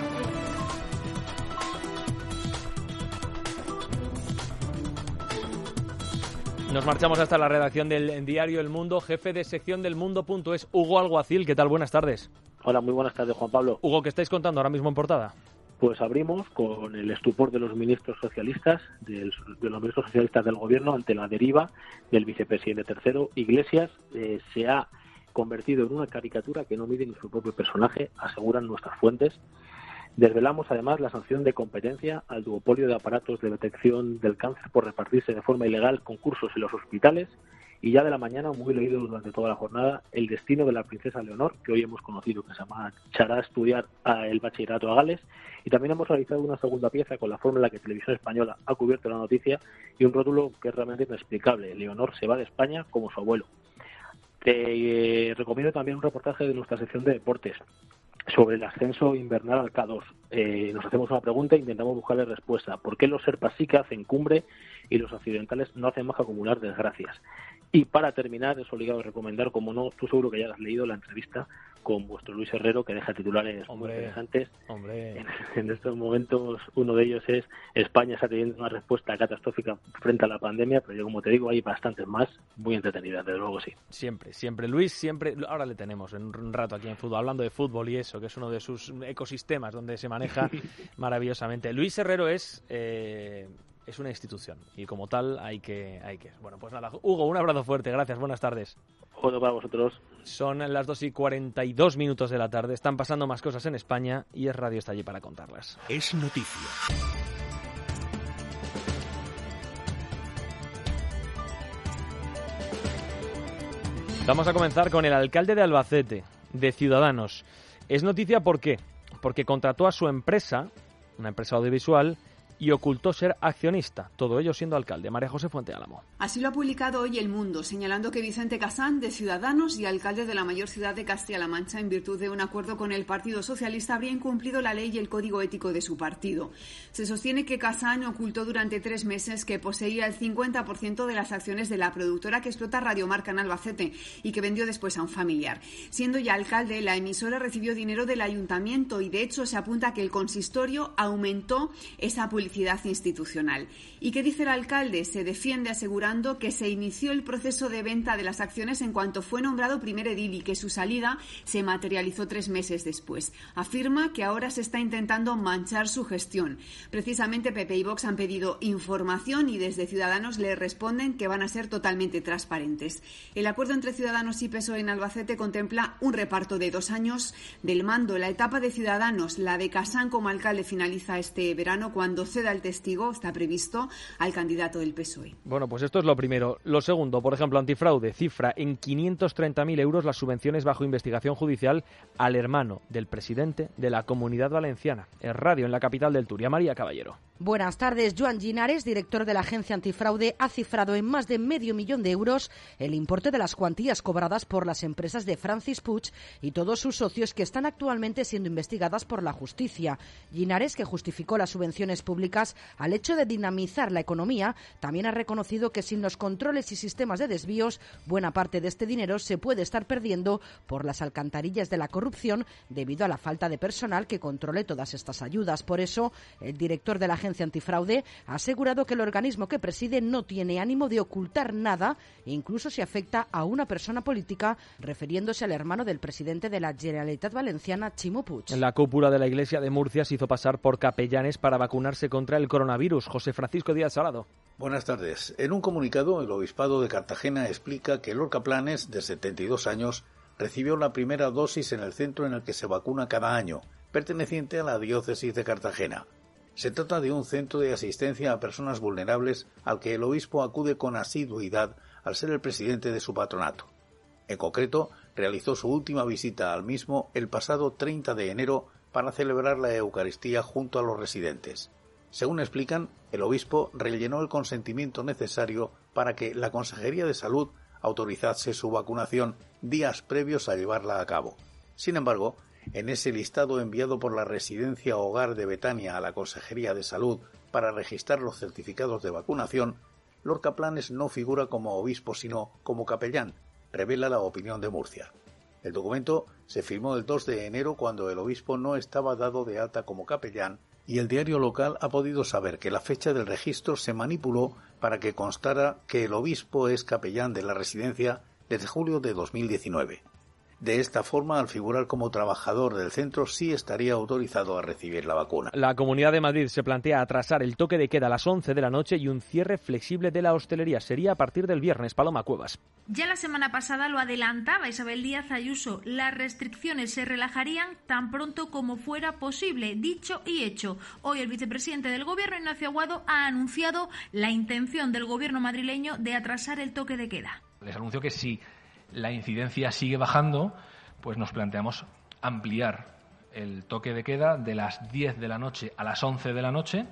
Nos marchamos hasta la redacción del diario El Mundo. Jefe de sección del Mundo.es, Hugo Alguacil. ¿Qué tal? Buenas tardes. Hola, muy buenas tardes, Juan Pablo. Hugo, ¿qué estáis contando ahora mismo en portada? Pues abrimos con el estupor de los ministros socialistas, de los ministros socialistas del Gobierno ante la deriva del vicepresidente tercero. Iglesias se ha convertido en una caricatura que no mide ni su propio personaje, aseguran nuestras fuentes. Desvelamos además la sanción de competencia al duopolio de aparatos de detección del cáncer por repartirse de forma ilegal concursos en los hospitales Y ya de la mañana, muy leído durante toda la jornada, el destino de la princesa Leonor, que hoy hemos conocido que se marchará a estudiar el bachillerato a Gales. Y también hemos realizado una segunda pieza con la forma en la que Televisión Española ha cubierto la noticia y un rótulo que es realmente inexplicable. Leonor se va de España como su abuelo. Te recomiendo también un reportaje de nuestra sección de deportes sobre el ascenso invernal al K2. Nos hacemos una pregunta e intentamos buscarle respuesta. ¿Por qué los serpas sí que hacen cumbre y los occidentales no hacen más que acumular desgracias? Y para terminar, es obligado a recomendar, como no, tú seguro que ya has leído la entrevista con vuestro Luis Herrero, que deja titulares muy interesantes. En estos momentos, uno de ellos es: España está teniendo una respuesta catastrófica frente a la pandemia, pero yo, como te digo, hay bastantes más muy entretenidas, desde luego sí. Siempre. Luis, siempre. Ahora le tenemos en un rato aquí en fútbol, hablando de fútbol y eso, que es uno de sus ecosistemas donde se maneja maravillosamente. Luis Herrero es una institución y como tal hay que. Bueno, pues nada, Hugo, un abrazo fuerte, gracias, buenas tardes. Otro para vosotros. Son las 2:42 de la tarde, están pasando más cosas en España y Es Radio está allí para contarlas. Es noticia. Vamos a comenzar con el alcalde de Albacete, de Ciudadanos. Es noticia ¿por qué? Porque contrató a su empresa, una empresa audiovisual, y ocultó ser accionista, todo ello siendo alcalde. María José Fuente Álamo. Así lo ha publicado hoy El Mundo, señalando que Vicente Casán, de Ciudadanos y alcalde de la mayor ciudad de Castilla-La Mancha, en virtud de un acuerdo con el Partido Socialista, habría incumplido la ley y el código ético de su partido. Se sostiene que Casán ocultó durante 3 meses que poseía el 50% de las acciones de la productora que explota Radiomarca en Albacete y que vendió después a un familiar. Siendo ya alcalde, la emisora recibió dinero del ayuntamiento y, de hecho, se apunta que el consistorio aumentó esa publicidad institucional. ¿Y qué dice el alcalde? Se defiende asegurando que se inició el proceso de venta de las acciones en cuanto fue nombrado primer edil y que su salida se materializó 3 meses después. Afirma que ahora se está intentando manchar su gestión. Precisamente PP y Vox han pedido información y desde Ciudadanos le responden que van a ser totalmente transparentes. El acuerdo entre Ciudadanos y PSOE en Albacete contempla un reparto de 2 años del mando. La etapa de Ciudadanos, la de Casán como alcalde, finaliza este verano cuando ceda el testigo, está previsto, al candidato del PSOE. Bueno, pues esto es lo primero. Lo segundo, por ejemplo, Antifraude cifra en 530.000 euros las subvenciones bajo investigación judicial al hermano del presidente de la Comunidad Valenciana. Es Radio en la capital del Turia. María Caballero. Buenas tardes. Joan Ginares, director de la agencia Antifraude, ha cifrado en más de $500.000 de euros el importe de las cuantías cobradas por las empresas de Francis Puig y todos sus socios que están actualmente siendo investigadas por la justicia. Ginares, que justificó las subvenciones públicas al hecho de dinamizar la economía, también ha reconocido que sin los controles y sistemas de desvíos, buena parte de este dinero se puede estar perdiendo por las alcantarillas de la corrupción debido a la falta de personal que controle todas estas ayudas. Por eso, el director de la agencia Antifraude ha asegurado que el organismo que preside no tiene ánimo de ocultar nada e incluso se afecta a una persona política, refiriéndose al hermano del presidente de la Generalitat Valenciana, Ximo Puig. La cúpula de la Iglesia de Murcia se hizo pasar por capellanes para vacunarse contra el coronavirus. José Francisco Díaz Salado. Buenas tardes. En un comunicado, el Obispado de Cartagena explica que Lorca Planes, de 72 años, recibió la primera dosis en el centro en el que se vacuna cada año, perteneciente a la diócesis de Cartagena. Se trata de un centro de asistencia a personas vulnerables al que el obispo acude con asiduidad al ser el presidente de su patronato. En concreto, realizó su última visita al mismo el pasado 30 de enero para celebrar la Eucaristía junto a los residentes. Según explican, el obispo rellenó el consentimiento necesario para que la Consejería de Salud autorizase su vacunación días previos a llevarla a cabo. Sin embargo, en ese listado enviado por la Residencia Hogar de Betania a la Consejería de Salud para registrar los certificados de vacunación, Lorca Planes no figura como obispo sino como capellán, revela La Opinión de Murcia. El documento se firmó el 2 de enero cuando el obispo no estaba dado de alta como capellán y el diario local ha podido saber que la fecha del registro se manipuló para que constara que el obispo es capellán de la residencia desde julio de 2019. De esta forma, al figurar como trabajador del centro, sí estaría autorizado a recibir la vacuna. La Comunidad de Madrid se plantea atrasar el toque de queda a las 11 de la noche y un cierre flexible de la hostelería. Sería a partir del viernes. Paloma Cuevas. Ya la semana pasada lo adelantaba Isabel Díaz Ayuso. Las restricciones se relajarían tan pronto como fuera posible. Dicho y hecho. Hoy el vicepresidente del Gobierno, Ignacio Aguado, ha anunciado la intención del Gobierno madrileño de atrasar el toque de queda. Les anuncio que si la incidencia sigue bajando, pues nos planteamos ampliar el toque de queda de las 10 de la noche a las 11 de la noche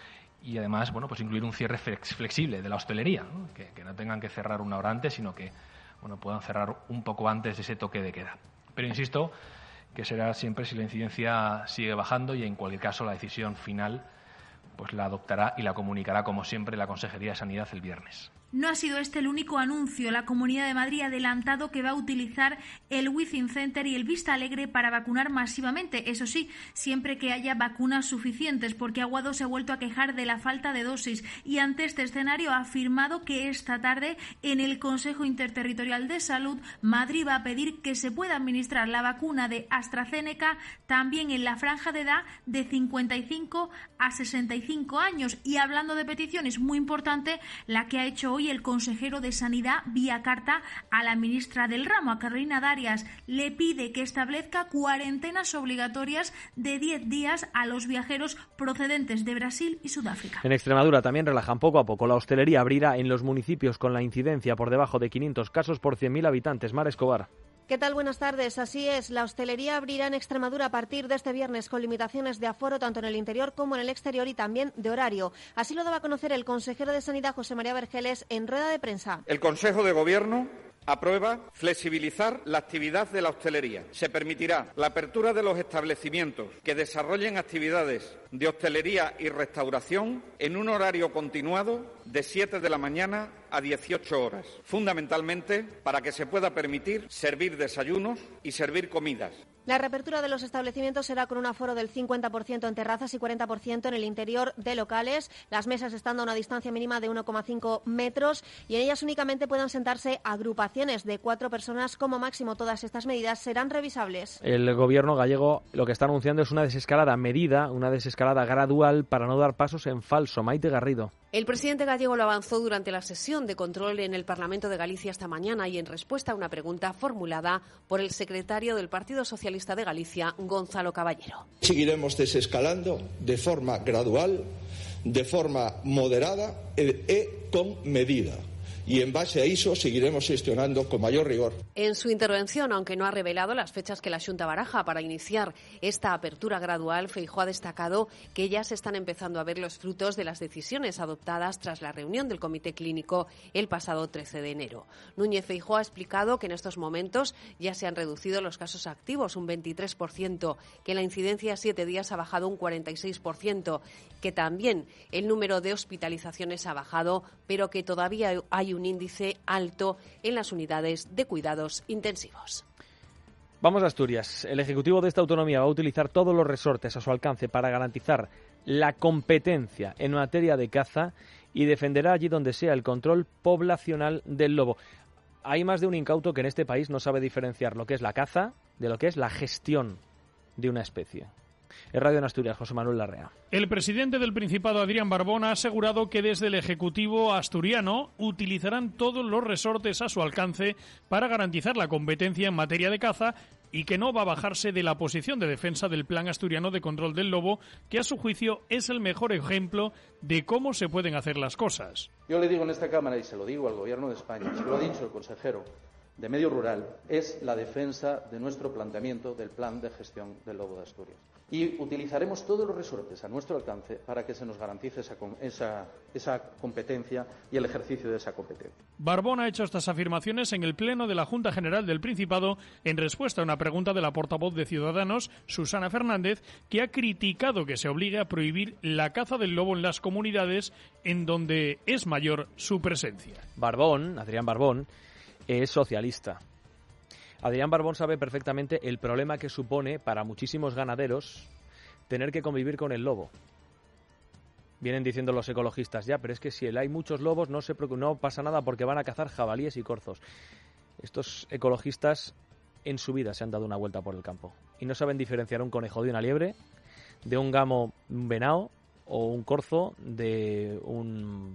y además, bueno, pues incluir un cierre flexible de la hostelería, ¿no? Que no tengan que cerrar una hora antes, sino que, bueno, puedan cerrar un poco antes de ese toque de queda. Pero insisto que será siempre si la incidencia sigue bajando y en cualquier caso la decisión final pues la adoptará y la comunicará como siempre la Consejería de Sanidad el viernes. No ha sido este el único anuncio. La Comunidad de Madrid ha adelantado que va a utilizar el Within Center y el Vista Alegre para vacunar masivamente. Eso sí, siempre que haya vacunas suficientes, porque Aguado se ha vuelto a quejar de la falta de dosis y ante este escenario ha afirmado que esta tarde en el Consejo Interterritorial de Salud Madrid va a pedir que se pueda administrar la vacuna de AstraZeneca también en la franja de edad de 55 a 65 años. Y hablando de peticiones, muy importante la que ha hecho hoy el consejero de Sanidad vía carta a la ministra del ramo, a Carolina Darias. Le pide que establezca cuarentenas obligatorias de 10 días a los viajeros procedentes de Brasil y Sudáfrica. En Extremadura también relajan poco a poco. La hostelería abrirá en los municipios con la incidencia por debajo de 500 casos por 100.000 habitantes. Mar Escobar. ¿Qué tal? Buenas tardes. Así es, la hostelería abrirá en Extremadura a partir de este viernes con limitaciones de aforo tanto en el interior como en el exterior y también de horario. Así lo daba a conocer el consejero de Sanidad, José María Vergeles, en rueda de prensa. El Consejo de Gobierno aprueba flexibilizar la actividad de la hostelería. Se permitirá la apertura de los establecimientos que desarrollen actividades de hostelería y restauración en un horario continuado de 7 de la mañana a 18 horas, fundamentalmente para que se pueda permitir servir desayunos y servir comidas. La reapertura de los establecimientos será con un aforo del 50% en terrazas y 40% en el interior de locales, las mesas estando a una distancia mínima de 1,5 metros y en ellas únicamente puedan sentarse agrupaciones de 4 personas como máximo. Todas estas medidas serán revisables. El gobierno gallego lo que está anunciando es una desescalada medida, una desescalada gradual para no dar pasos en falso. Maite Garrido. El presidente gallego lo avanzó durante la sesión de control en el Parlamento de Galicia esta mañana y en respuesta a una pregunta formulada por el secretario del Partido Socialista de Galicia, Gonzalo Caballero. Seguiremos desescalando de forma gradual, de forma moderada e con medida. Y en base a eso seguiremos gestionando con mayor rigor. En su intervención, aunque no ha revelado las fechas que la Xunta baraja para iniciar esta apertura gradual, Feijóo ha destacado que ya se están empezando a ver los frutos de las decisiones adoptadas tras la reunión del Comité Clínico el pasado 13 de enero. Núñez Feijóo ha explicado que en estos momentos ya se han reducido los casos activos un 23%, que la incidencia a 7 días ha bajado un 46%, que también el número de hospitalizaciones ha bajado, pero que todavía hay un índice alto en las unidades de cuidados intensivos. Vamos a Asturias. El Ejecutivo de esta autonomía va a utilizar todos los resortes a su alcance para garantizar la competencia en materia de caza y defenderá allí donde sea el control poblacional del lobo. Hay más de un incauto que en este país no sabe diferenciar lo que es la caza de lo que es la gestión de una especie. Es Radio en Asturias, José Manuel Larrea. El presidente del Principado, Adrián Barbón, ha asegurado que desde el Ejecutivo asturiano utilizarán todos los resortes a su alcance para garantizar la competencia en materia de caza y que no va a bajarse de la posición de defensa del Plan Asturiano de Control del Lobo, que a su juicio es el mejor ejemplo de cómo se pueden hacer las cosas. Yo le digo en esta Cámara, y se lo digo al Gobierno de España, se lo ha dicho el consejero de Medio Rural, es la defensa de nuestro planteamiento del Plan de Gestión del Lobo de Asturias. Y utilizaremos todos los resortes a nuestro alcance para que se nos garantice esa competencia y el ejercicio de esa competencia. Barbón ha hecho estas afirmaciones en el Pleno de la Junta General del Principado en respuesta a una pregunta de la portavoz de Ciudadanos, Susana Fernández, que ha criticado que se obligue a prohibir la caza del lobo en las comunidades en donde es mayor su presencia. Adrián Barbón, es socialista. Adrián Barbón sabe perfectamente el problema que supone para muchísimos ganaderos tener que convivir con el lobo. Vienen diciendo los ecologistas, ya, pero es que si hay muchos lobos no pasa nada porque van a cazar jabalíes y corzos. Estos ecologistas en su vida se han dado una vuelta por el campo y no saben diferenciar un conejo de una liebre, de un gamo, un venado o un corzo de un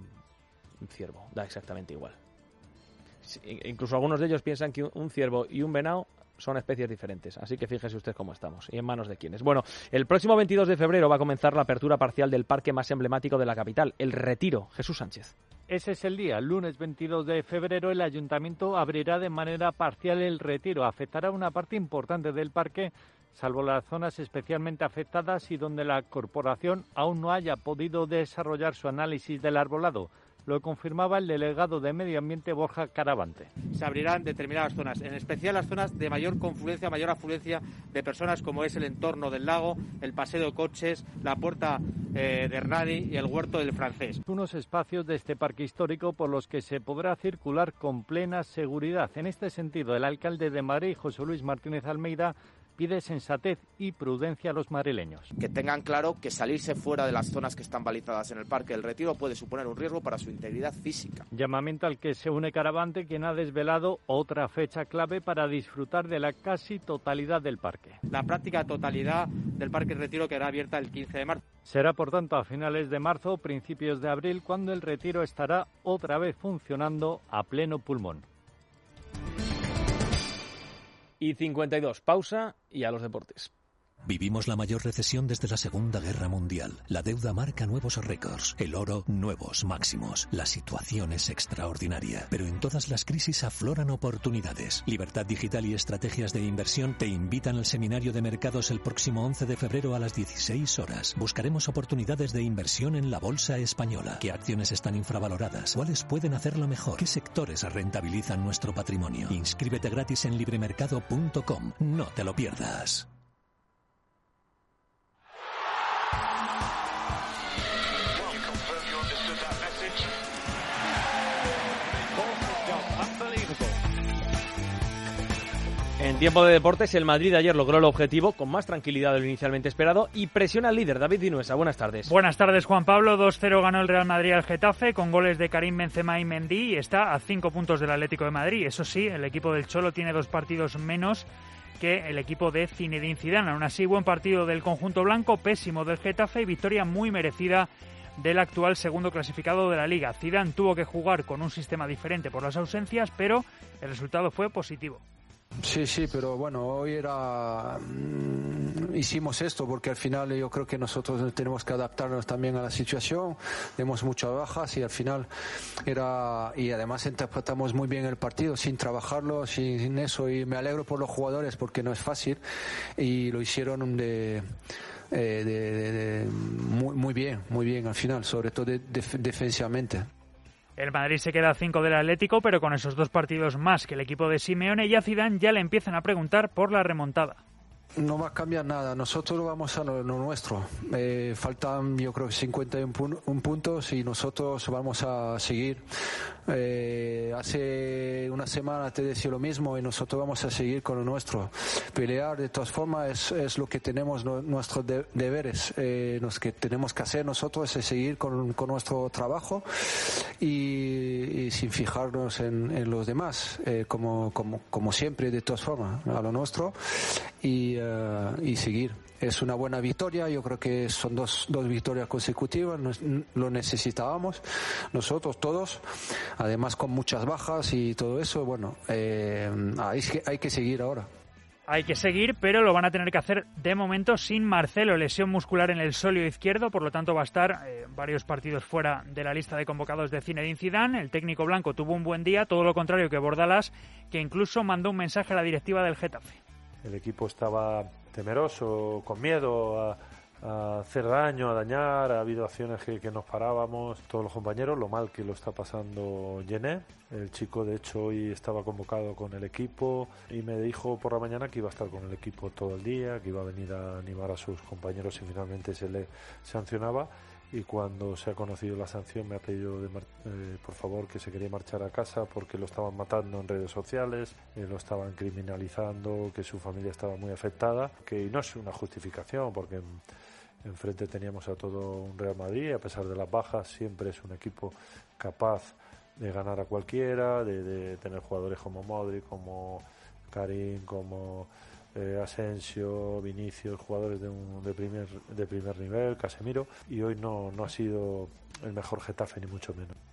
ciervo. Da exactamente igual. Incluso algunos de ellos piensan que un ciervo y un venado son especies diferentes. Así que fíjese usted cómo estamos y en manos de quiénes. Bueno, el próximo 22 de febrero va a comenzar la apertura parcial del parque más emblemático de la capital, El Retiro. Jesús Sánchez. Ese es el día. El lunes 22 de febrero el Ayuntamiento abrirá de manera parcial El Retiro. Afectará una parte importante del parque, salvo las zonas especialmente afectadas y donde la corporación aún no haya podido desarrollar su análisis del arbolado. Lo confirmaba el delegado de Medio Ambiente, Borja Caravante. Se abrirán determinadas zonas, en especial las zonas de mayor confluencia, mayor afluencia de personas, como es el entorno del lago, el paseo de coches, la puerta de Hernani y el huerto del Francés. Unos espacios de este parque histórico por los que se podrá circular con plena seguridad. En este sentido, el alcalde de Madrid, José Luis Martínez Almeida, pide sensatez y prudencia a los madrileños. Que tengan claro que salirse fuera de las zonas que están balizadas en el Parque del Retiro puede suponer un riesgo para su integridad física. Llamamiento al que se une Caravante, quien ha desvelado otra fecha clave para disfrutar de la casi totalidad del parque. La práctica totalidad del Parque del Retiro quedará abierta el 15 de marzo. Será, por tanto, a finales de marzo o principios de abril cuando el Retiro estará otra vez funcionando a pleno pulmón. Y 52, pausa y a los deportes. Vivimos la mayor recesión desde la Segunda Guerra Mundial. La deuda marca nuevos récords, el oro nuevos máximos. La situación es extraordinaria, pero en todas las crisis afloran oportunidades. Libertad Digital y Estrategias de Inversión te invitan al seminario de mercados el próximo 11 de febrero a las 16 horas. Buscaremos oportunidades de inversión en la bolsa española. ¿Qué acciones están infravaloradas? ¿Cuáles pueden hacerlo mejor? ¿Qué sectores rentabilizan nuestro patrimonio? Inscríbete gratis en libremercado.com. No te lo pierdas. En tiempo de deportes, el Madrid ayer logró el objetivo con más tranquilidad de lo inicialmente esperado y presiona al líder, David Vinuesa. Buenas tardes. Buenas tardes, Juan Pablo. 2-0 ganó el Real Madrid al Getafe con goles de Karim Benzema y Mendy y está a 5 puntos del Atlético de Madrid. Eso sí, el equipo del Cholo tiene 2 partidos menos que el equipo de Zinedine Zidane. Aún así, buen partido del conjunto blanco, pésimo del Getafe y victoria muy merecida del actual segundo clasificado de la Liga. Zidane tuvo que jugar con un sistema diferente por las ausencias, pero el resultado fue positivo. Sí, pero bueno, hoy hicimos esto porque al final yo creo que nosotros tenemos que adaptarnos también a la situación, tenemos muchas bajas y al final y además interpretamos muy bien el partido sin trabajarlo, sin eso, y me alegro por los jugadores porque no es fácil y lo hicieron muy bien al final, sobre todo defensivamente. El Madrid se queda a 5 del Atlético, pero con esos 2 partidos más que el equipo de Simeone y a Zidane ya le empiezan a preguntar por la remontada. No va a cambiar nada, nosotros vamos a lo nuestro. Faltan, yo creo, 51 puntos y nosotros vamos a seguir. Hace una semana te decía lo mismo y nosotros vamos a seguir con lo nuestro. Pelear, de todas formas, es lo que tenemos, nuestros deberes. Lo que tenemos que hacer nosotros es seguir con nuestro trabajo y sin fijarnos en los demás, como siempre, de todas formas, a lo nuestro y seguir. Es una buena victoria, yo creo que son dos victorias consecutivas, lo necesitábamos nosotros todos, además con muchas bajas y todo eso, bueno, hay que seguir ahora. Hay que seguir, pero lo van a tener que hacer de momento sin Marcelo, lesión muscular en el sóleo izquierdo, por lo tanto va a estar varios partidos fuera de la lista de convocados de Zinedine Zidane. El técnico blanco tuvo un buen día, todo lo contrario que Bordalás, que incluso mandó un mensaje a la directiva del Getafe. El equipo estaba temeroso, con miedo a hacer daño, a dañar. Ha habido acciones que nos parábamos, todos los compañeros, lo mal que lo está pasando Yené. El chico, de hecho, hoy estaba convocado con el equipo y me dijo por la mañana que iba a estar con el equipo todo el día, que iba a venir a animar a sus compañeros y finalmente se le sancionaba. Y cuando se ha conocido la sanción me ha pedido por favor que se quería marchar a casa porque lo estaban matando en redes sociales, lo estaban criminalizando, que su familia estaba muy afectada, que no es una justificación porque enfrente teníamos a todo un Real Madrid, a pesar de las bajas siempre es un equipo capaz de ganar a cualquiera, de tener jugadores como Modric, como Karim, como Asensio, Vinicius, jugadores de primer nivel, Casemiro, y hoy no ha sido el mejor Getafe ni mucho menos.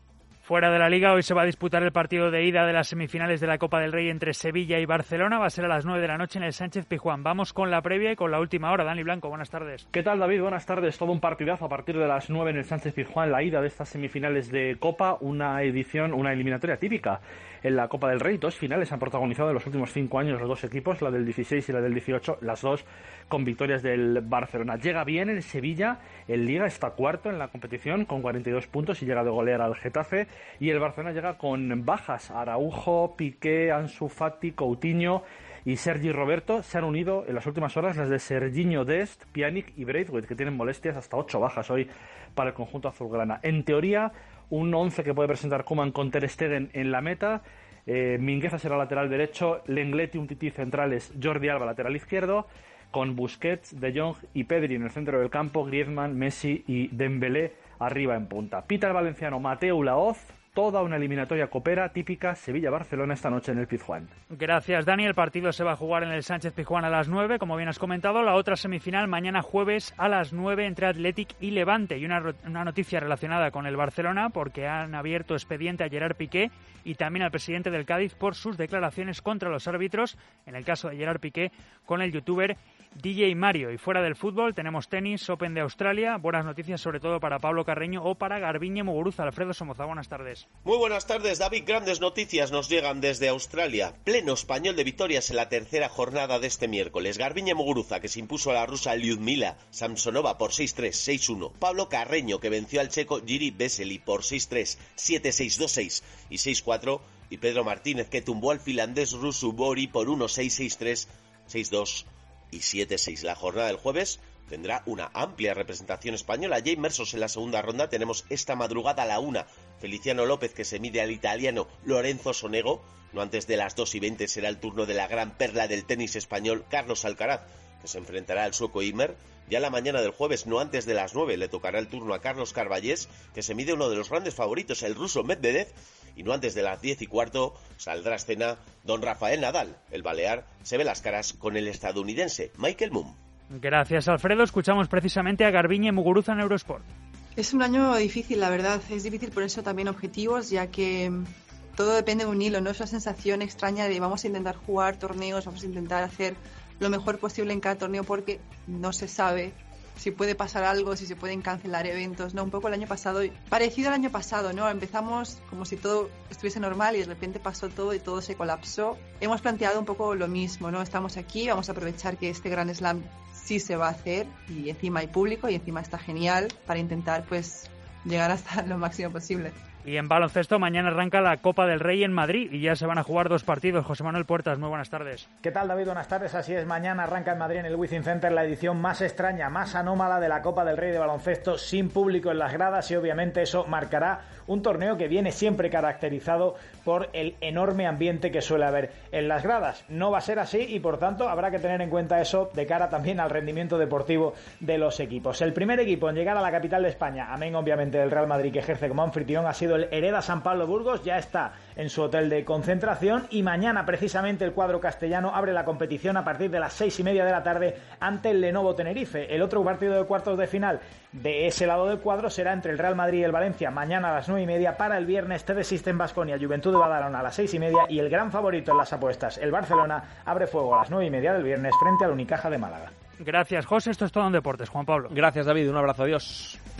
Fuera de la Liga, hoy se va a disputar el partido de ida de las semifinales de la Copa del Rey entre Sevilla y Barcelona. Va a ser a las 9 de la noche en el Sánchez-Pizjuán. Vamos con la previa y con la última hora. Dani Blanco, buenas tardes. ¿Qué tal, David? Buenas tardes. Todo un partidazo a partir de las 9 en el Sánchez-Pizjuán, la ida de estas semifinales de Copa, una eliminatoria típica en la Copa del Rey. 2 finales han protagonizado en los últimos 5 años los 2 equipos, la del 16 y la del 18, las 2 con victorias del Barcelona. Llega bien el Sevilla, en Liga está cuarto en la competición con 42 puntos y llega de golear al Getafe, y el Barcelona llega con bajas. Araujo, Piqué, Ansu Fati, Coutinho y Sergi Roberto. Se han unido en las últimas horas las de Serginho Dest, Pjanic y Braithwaite, que tienen molestias, hasta 8 bajas hoy para el conjunto azulgrana. En teoría, un 11 que puede presentar Koeman con Ter Stegen en la meta. Mingueza será lateral derecho, Lenglet y Umtiti centrales, Jordi Alba lateral izquierdo, con Busquets, De Jong y Pedri en el centro del campo, Griezmann, Messi y Dembélé arriba en punta. Pita el valenciano Mateu Laoz. Toda una eliminatoria copera típica Sevilla-Barcelona esta noche en el Pizjuán. Gracias, Dani. El partido se va a jugar en el Sánchez-Pizjuán a las 9, como bien has comentado. La otra semifinal mañana jueves a las 9 entre Athletic y Levante. Y una noticia relacionada con el Barcelona, porque han abierto expediente a Gerard Piqué y también al presidente del Cádiz por sus declaraciones contra los árbitros, en el caso de Gerard Piqué, con el youtuber DJ Mario. Y fuera del fútbol tenemos tenis, Open de Australia, buenas noticias sobre todo para Pablo Carreño o para Garbiñe Muguruza. Alfredo Somoza, buenas tardes. Muy buenas tardes, David. Grandes noticias nos llegan desde Australia. Pleno español de victorias en la tercera jornada de este miércoles. Garbiñe Muguruza, que se impuso a la rusa Lyudmila Samsonova por 6-3, 6-1. Pablo Carreño, que venció al checo Jiri Vesely por 6-3, 7-6, 2-6 y 6-4. Y Pedro Martínez, que tumbó al finlandés Rusu Bori por 1-6, 6-3, 6-2 y 7-6. La jornada del jueves tendrá una amplia representación española. Ya inmersos en la segunda ronda, tenemos esta madrugada a la 1 Feliciano López, que se mide al italiano Lorenzo Sonego. No antes de las 2:20 será el turno de la gran perla del tenis español, Carlos Alcaraz, que se enfrentará al sueco Ymer. Ya la mañana del jueves, no antes de las 9, le tocará el turno a Carlos Carballés, que se mide uno de los grandes favoritos, el ruso Medvedev. Y no antes de las 10:15 saldrá a escena don Rafael Nadal. El balear se ve las caras con el estadounidense Michael Moon. Gracias, Alfredo. Escuchamos precisamente a Garbiñe Muguruza en Eurosport. Es un año difícil, la verdad. Es difícil ponerse también objetivos, ya que todo depende de un hilo, ¿no? Es una sensación extraña de vamos a intentar jugar torneos, vamos a intentar hacer lo mejor posible en cada torneo, porque no se sabe si puede pasar algo, si se pueden cancelar eventos, ¿no? Un poco el año pasado, parecido al año pasado, ¿no? Empezamos como si todo estuviese normal y de repente pasó todo y todo se colapsó. Hemos planteado un poco lo mismo, ¿no? Estamos aquí, vamos a aprovechar que este Grand Slam sí se va a hacer y encima hay público y encima está genial para intentar, pues, llegar hasta lo máximo posible. Y en baloncesto, mañana arranca la Copa del Rey en Madrid y ya se van a jugar 2 partidos. José Manuel Puertas, muy buenas tardes. ¿Qué tal, David? Buenas tardes. Así es, mañana arranca en Madrid, en el Wizzing Center, la edición más extraña, más anómala de la Copa del Rey de baloncesto, sin público en las gradas, y obviamente eso marcará un torneo que viene siempre caracterizado por el enorme ambiente que suele haber en las gradas. No va a ser así y, por tanto, habrá que tener en cuenta eso de cara también al rendimiento deportivo de los equipos. El primer equipo en llegar a la capital de España, amén obviamente del Real Madrid, que ejerce como anfitrión, ha sido el Hereda San Pablo Burgos. Ya está en su hotel de concentración y mañana precisamente el cuadro castellano abre la competición a partir de las 6:30 de la tarde ante el Lenovo Tenerife. El otro partido de cuartos de final de ese lado del cuadro será entre el Real Madrid y el Valencia mañana a las 9:30. Para el viernes, TD System Baskonia, Juventud de Badalona a las 6:30, y el gran favorito en las apuestas, el Barcelona, abre fuego a las 9:30 del viernes frente al Unicaja de Málaga. Gracias, José. Esto es todo en deportes. Juan Pablo. Gracias, David. Un abrazo. Adiós.